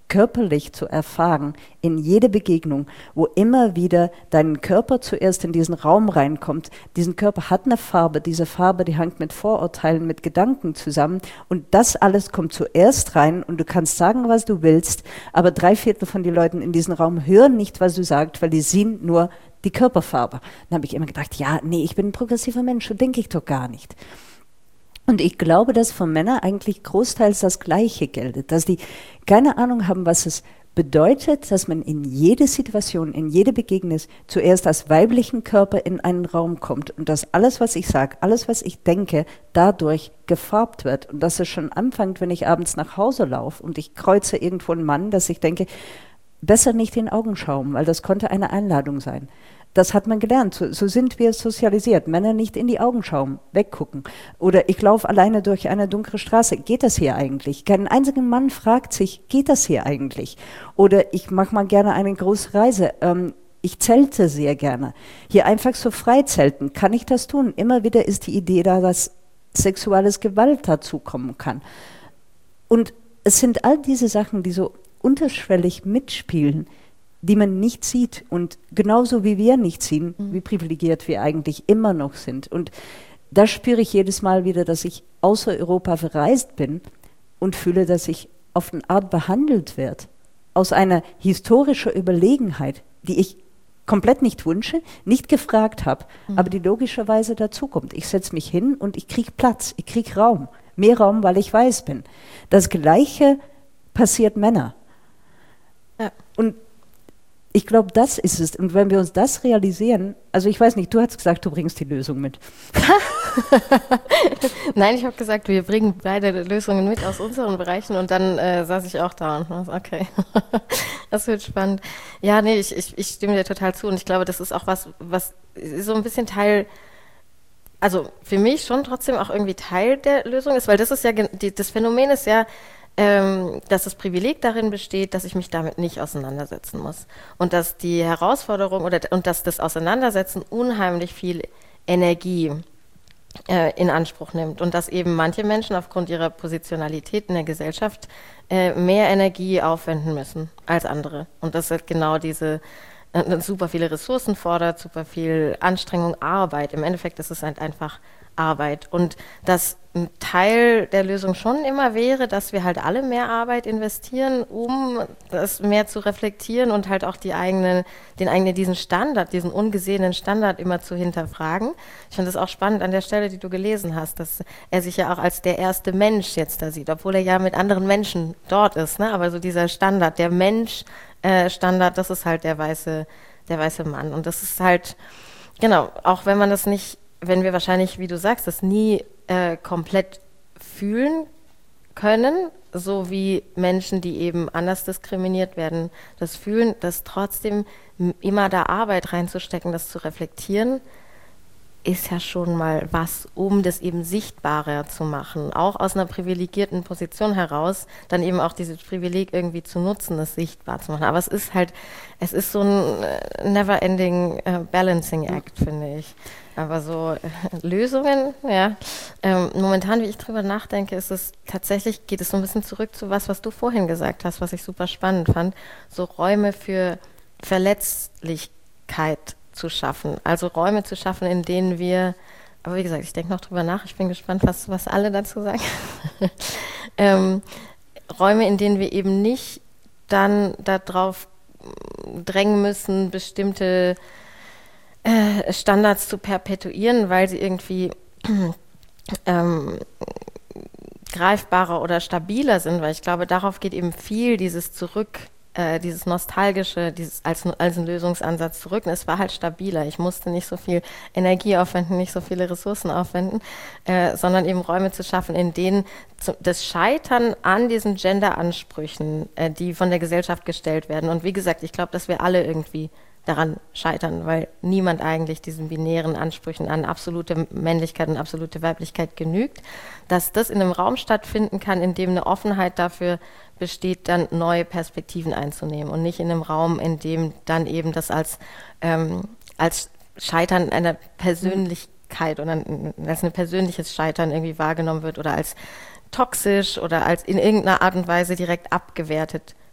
körperlich zu erfahren, in jede Begegnung, wo immer wieder dein Körper zuerst in diesen Raum reinkommt. Diesen Körper hat eine Farbe, diese Farbe, die hängt mit Vorurteilen, mit Gedanken zusammen und das alles kommt zuerst rein und du kannst sagen, was du willst, aber drei Viertel von den Leuten in diesem Raum hören nicht, was du sagst, weil die sehen nur die Körperfarbe. Dann habe ich immer gedacht, ja, nee, ich bin ein progressiver Mensch, so denke ich doch gar nicht. Und ich glaube, dass für Männer eigentlich großteils das Gleiche gilt, dass die keine Ahnung haben, was es bedeutet, dass man in jede Situation, in jede Begegnung zuerst als weiblichen Körper in einen Raum kommt und dass alles, was ich sage, alles, was ich denke, dadurch gefarbt wird. Und dass es schon anfängt, wenn ich abends nach Hause laufe und ich kreuze irgendwo einen Mann, dass ich denke, besser nicht in die Augen schauen, weil das konnte eine Einladung sein. Das hat man gelernt, so, so sind wir sozialisiert. Männer nicht in die Augen schauen, weggucken. Oder ich laufe alleine durch eine dunkle Straße. Geht das hier eigentlich? Kein einziger Mann fragt sich, geht das hier eigentlich? Oder ich mache mal gerne eine große Reise. Ähm, ich zelte sehr gerne. Hier einfach so frei zelten. Kann ich das tun? Immer wieder ist die Idee da, dass sexuelles Gewalt dazukommen kann. Und es sind all diese Sachen, die so unterschwellig mitspielen, die man nicht sieht und genauso wie wir nicht sehen, mhm. wie privilegiert wir eigentlich immer noch sind. Und da spüre ich jedes Mal wieder, dass ich außer Europa verreist bin und fühle, dass ich auf eine Art behandelt werde, aus einer historischen Überlegenheit, die ich komplett nicht wünsche, nicht gefragt habe, mhm. aber die logischerweise dazukommt. Ich setze mich hin und ich kriege Platz, ich kriege Raum, mehr Raum, weil ich weiß bin. Das Gleiche passiert Männern. Ja. Und ich glaube, das ist es. Und wenn wir uns das realisieren, also ich weiß nicht, du hast gesagt, du bringst die Lösung mit. Nein, ich habe gesagt, wir bringen beide Lösungen mit aus unseren Bereichen und dann äh, saß ich auch da und dachte, okay, das wird spannend. Ja, nee, ich, ich, ich stimme dir total zu und ich glaube, das ist auch was, was so ein bisschen Teil, also für mich schon trotzdem auch irgendwie Teil der Lösung ist, weil das ist ja, die, das Phänomen ist ja, Ähm, dass das Privileg darin besteht, dass ich mich damit nicht auseinandersetzen muss. Und dass die Herausforderung oder und dass das Auseinandersetzen unheimlich viel Energie äh, in Anspruch nimmt. Und dass eben manche Menschen aufgrund ihrer Positionalität in der Gesellschaft äh, mehr Energie aufwenden müssen als andere. Und das halt genau diese äh, super viele Ressourcen fordert, super viel Anstrengung, Arbeit. Im Endeffekt ist es halt einfach Arbeit. Und dass ein Teil der Lösung schon immer wäre, dass wir halt alle mehr Arbeit investieren, um das mehr zu reflektieren und halt auch die eigenen, den eigenen, diesen Standard, diesen ungesehenen Standard immer zu hinterfragen. Ich finde das auch spannend an der Stelle, die du gelesen hast, dass er sich ja auch als der erste Mensch jetzt da sieht, obwohl er ja mit anderen Menschen dort ist, ne? Aber so dieser Standard, der Mensch-Standard, äh, das ist halt der weiße, der weiße Mann. Und das ist halt, genau, auch wenn man das nicht, wenn wir wahrscheinlich, wie du sagst, das nie äh, komplett fühlen können, so wie Menschen, die eben anders diskriminiert werden, das fühlen, das trotzdem m- immer da Arbeit reinzustecken, das zu reflektieren, ist ja schon mal was, um das eben sichtbarer zu machen, auch aus einer privilegierten Position heraus, dann eben auch dieses Privileg irgendwie zu nutzen, das sichtbar zu machen. Aber es ist halt, es ist so ein äh, never-ending äh, balancing act, finde ich. Aber so äh, Lösungen, ja. Ähm, momentan, wie ich drüber nachdenke, ist es tatsächlich, geht es so ein bisschen zurück zu was, was du vorhin gesagt hast, was ich super spannend fand, so Räume für Verletzlichkeit zu schaffen. Also Räume zu schaffen, in denen wir, aber wie gesagt, ich denke noch drüber nach, ich bin gespannt, was, was alle dazu sagen. ähm, Räume, in denen wir eben nicht dann darauf drängen müssen, bestimmte äh, Standards zu perpetuieren, weil sie irgendwie ähm, greifbarer oder stabiler sind, weil ich glaube, darauf geht eben viel dieses Zurück, Äh, dieses Nostalgische, dieses als, als ein Lösungsansatz zurück. Und es war halt stabiler. Ich musste nicht so viel Energie aufwenden, nicht so viele Ressourcen aufwenden, äh, sondern eben Räume zu schaffen, in denen zu, das Scheitern an diesen Gender-Ansprüchen, äh, die von der Gesellschaft gestellt werden. Und wie gesagt, ich glaube, dass wir alle irgendwie daran scheitern, weil niemand eigentlich diesen binären Ansprüchen an absolute Männlichkeit und absolute Weiblichkeit genügt, dass das in einem Raum stattfinden kann, in dem eine Offenheit dafür besteht, dann neue Perspektiven einzunehmen und nicht in einem Raum, in dem dann eben das als, ähm, als Scheitern einer Persönlichkeit oder als ein persönliches Scheitern irgendwie wahrgenommen wird oder als toxisch oder als in irgendeiner Art und Weise direkt abgewertet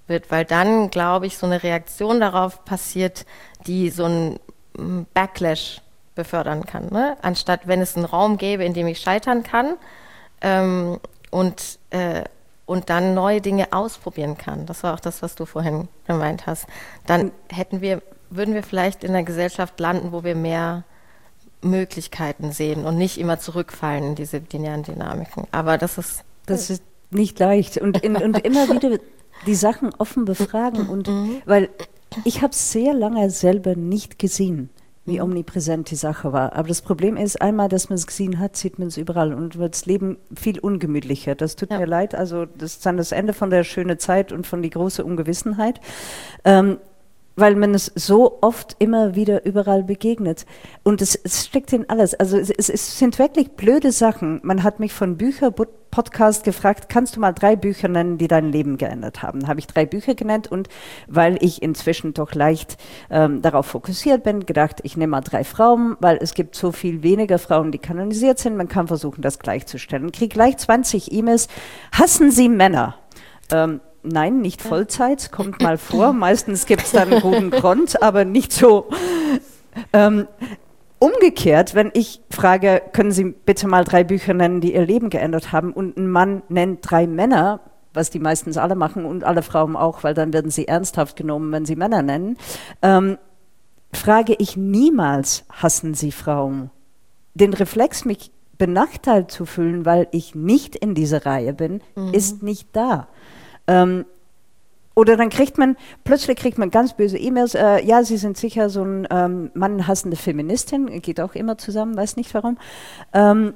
wird, weil dann, glaube ich, so eine Reaktion darauf passiert, die so ein Backlash befördern kann, ne? Anstatt wenn es einen Raum gäbe, in dem ich scheitern kann ähm, und, äh, und dann neue Dinge ausprobieren kann. Das war auch das, was du vorhin gemeint hast. Dann hätten wir, würden wir vielleicht in einer Gesellschaft landen, wo wir mehr Möglichkeiten sehen und nicht immer zurückfallen in diese linearen Dynamiken. Aber das ist... Das ist nicht leicht. Und, in, und immer wieder die Sachen offen befragen. Und weil ich habe sehr lange selber nicht gesehen, wie omnipräsent die Sache war. Aber das Problem ist, einmal, dass man es gesehen hat, sieht man es überall und wird das Leben viel ungemütlicher. Das tut ja. mir leid. Also das ist dann das Ende von der schönen Zeit und von die große Ungewissenheit. Ähm, weil man es so oft immer wieder überall begegnet. Und es, es steckt in alles. Also es, es, es sind wirklich blöde Sachen. Man hat mich von Bücher-Podcast gefragt, kannst du mal drei Bücher nennen, die dein Leben geändert haben? Habe ich drei Bücher genannt und weil ich inzwischen doch leicht ähm, darauf fokussiert bin, gedacht, ich nehme mal drei Frauen, weil es gibt so viel weniger Frauen, die kanonisiert sind. Man kann versuchen, das gleichzustellen. Kriege gleich zwanzig E-Mails. Hassen Sie Männer? Ähm, Nein, nicht Vollzeit, kommt mal vor. Meistens gibt es dann einen guten Grund, aber nicht so. Ähm, umgekehrt, wenn ich frage, können Sie bitte mal drei Bücher nennen, die Ihr Leben geändert haben, und ein Mann nennt drei Männer, was die meistens alle machen und alle Frauen auch, weil dann werden sie ernsthaft genommen, wenn sie Männer nennen, ähm, frage ich niemals, hassen Sie Frauen? Den Reflex, mich benachteiligt zu fühlen, weil ich nicht in dieser Reihe bin, mhm. ist nicht da. Ähm, oder dann kriegt man, plötzlich kriegt man ganz böse E-Mails, äh, ja, Sie sind sicher so ein ähm, mannhassende Feministin, geht auch immer zusammen, weiß nicht warum. Ähm,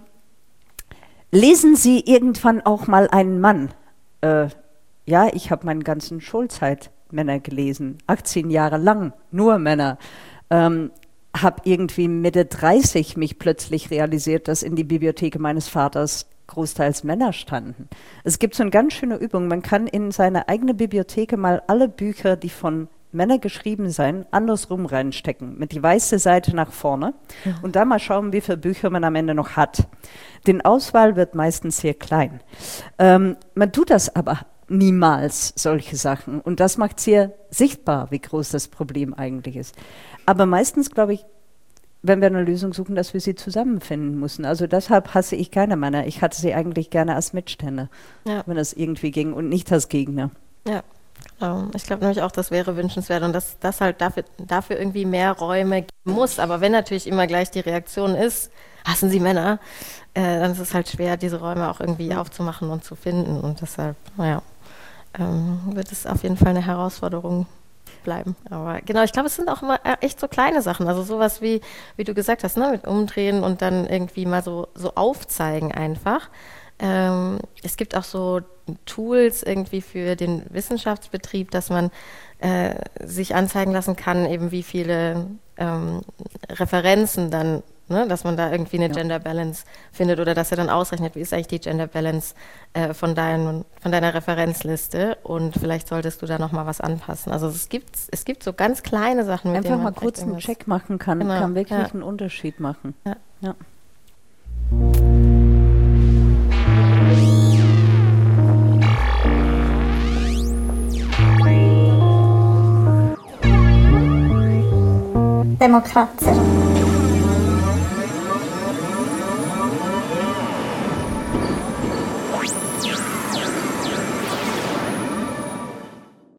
lesen Sie irgendwann auch mal einen Mann? Äh, ja, ich habe meinen ganzen Schulzeit Männer gelesen, achtzehn Jahre lang, nur Männer. Ähm, habe irgendwie Mitte dreißig mich plötzlich realisiert, dass in die Bibliothek meines Vaters großteils Männer standen. Es gibt so eine ganz schöne Übung, man kann in seine eigene Bibliothek mal alle Bücher, die von Männern geschrieben sind, andersrum reinstecken, mit die weiße Seite nach vorne ja. und dann mal schauen, wie viele Bücher man am Ende noch hat. Die Auswahl wird meistens sehr klein. Ähm, man tut das aber niemals, solche Sachen, und das macht sehr sichtbar, wie groß das Problem eigentlich ist. Aber meistens, glaube ich, wenn wir eine Lösung suchen, dass wir sie zusammenfinden müssen. Also deshalb hasse ich keine Männer. Ich hatte sie eigentlich gerne als Mitstände, ja. wenn es irgendwie ging und nicht als Gegner. Ja, genau. Ich glaube nämlich auch, das wäre wünschenswert und dass das halt dafür, dafür irgendwie mehr Räume geben muss. Aber wenn natürlich immer gleich die Reaktion ist, hassen Sie Männer, äh, dann ist es halt schwer, diese Räume auch irgendwie aufzumachen und zu finden. Und deshalb, naja, ähm, wird es auf jeden Fall eine Herausforderung bleiben. Aber genau, ich glaube, es sind auch immer echt so kleine Sachen. Also sowas wie, wie du gesagt hast, ne, mit Umdrehen und dann irgendwie mal so, so aufzeigen einfach. Ähm, es gibt auch so Tools irgendwie für den Wissenschaftsbetrieb, dass man äh, sich anzeigen lassen kann, eben wie viele ähm, Referenzen dann, ne, dass man da irgendwie eine ja. Gender Balance findet oder dass er dann ausrechnet, wie ist eigentlich die Gender Balance äh, von, dein, von deiner Referenzliste und vielleicht solltest du da nochmal was anpassen. Also es gibt, es gibt so ganz kleine Sachen, mit einfach denen mal man kurz einen Check machen kann, genau. kann wirklich ja. einen Unterschied machen. Ja. Ja. Demokracja.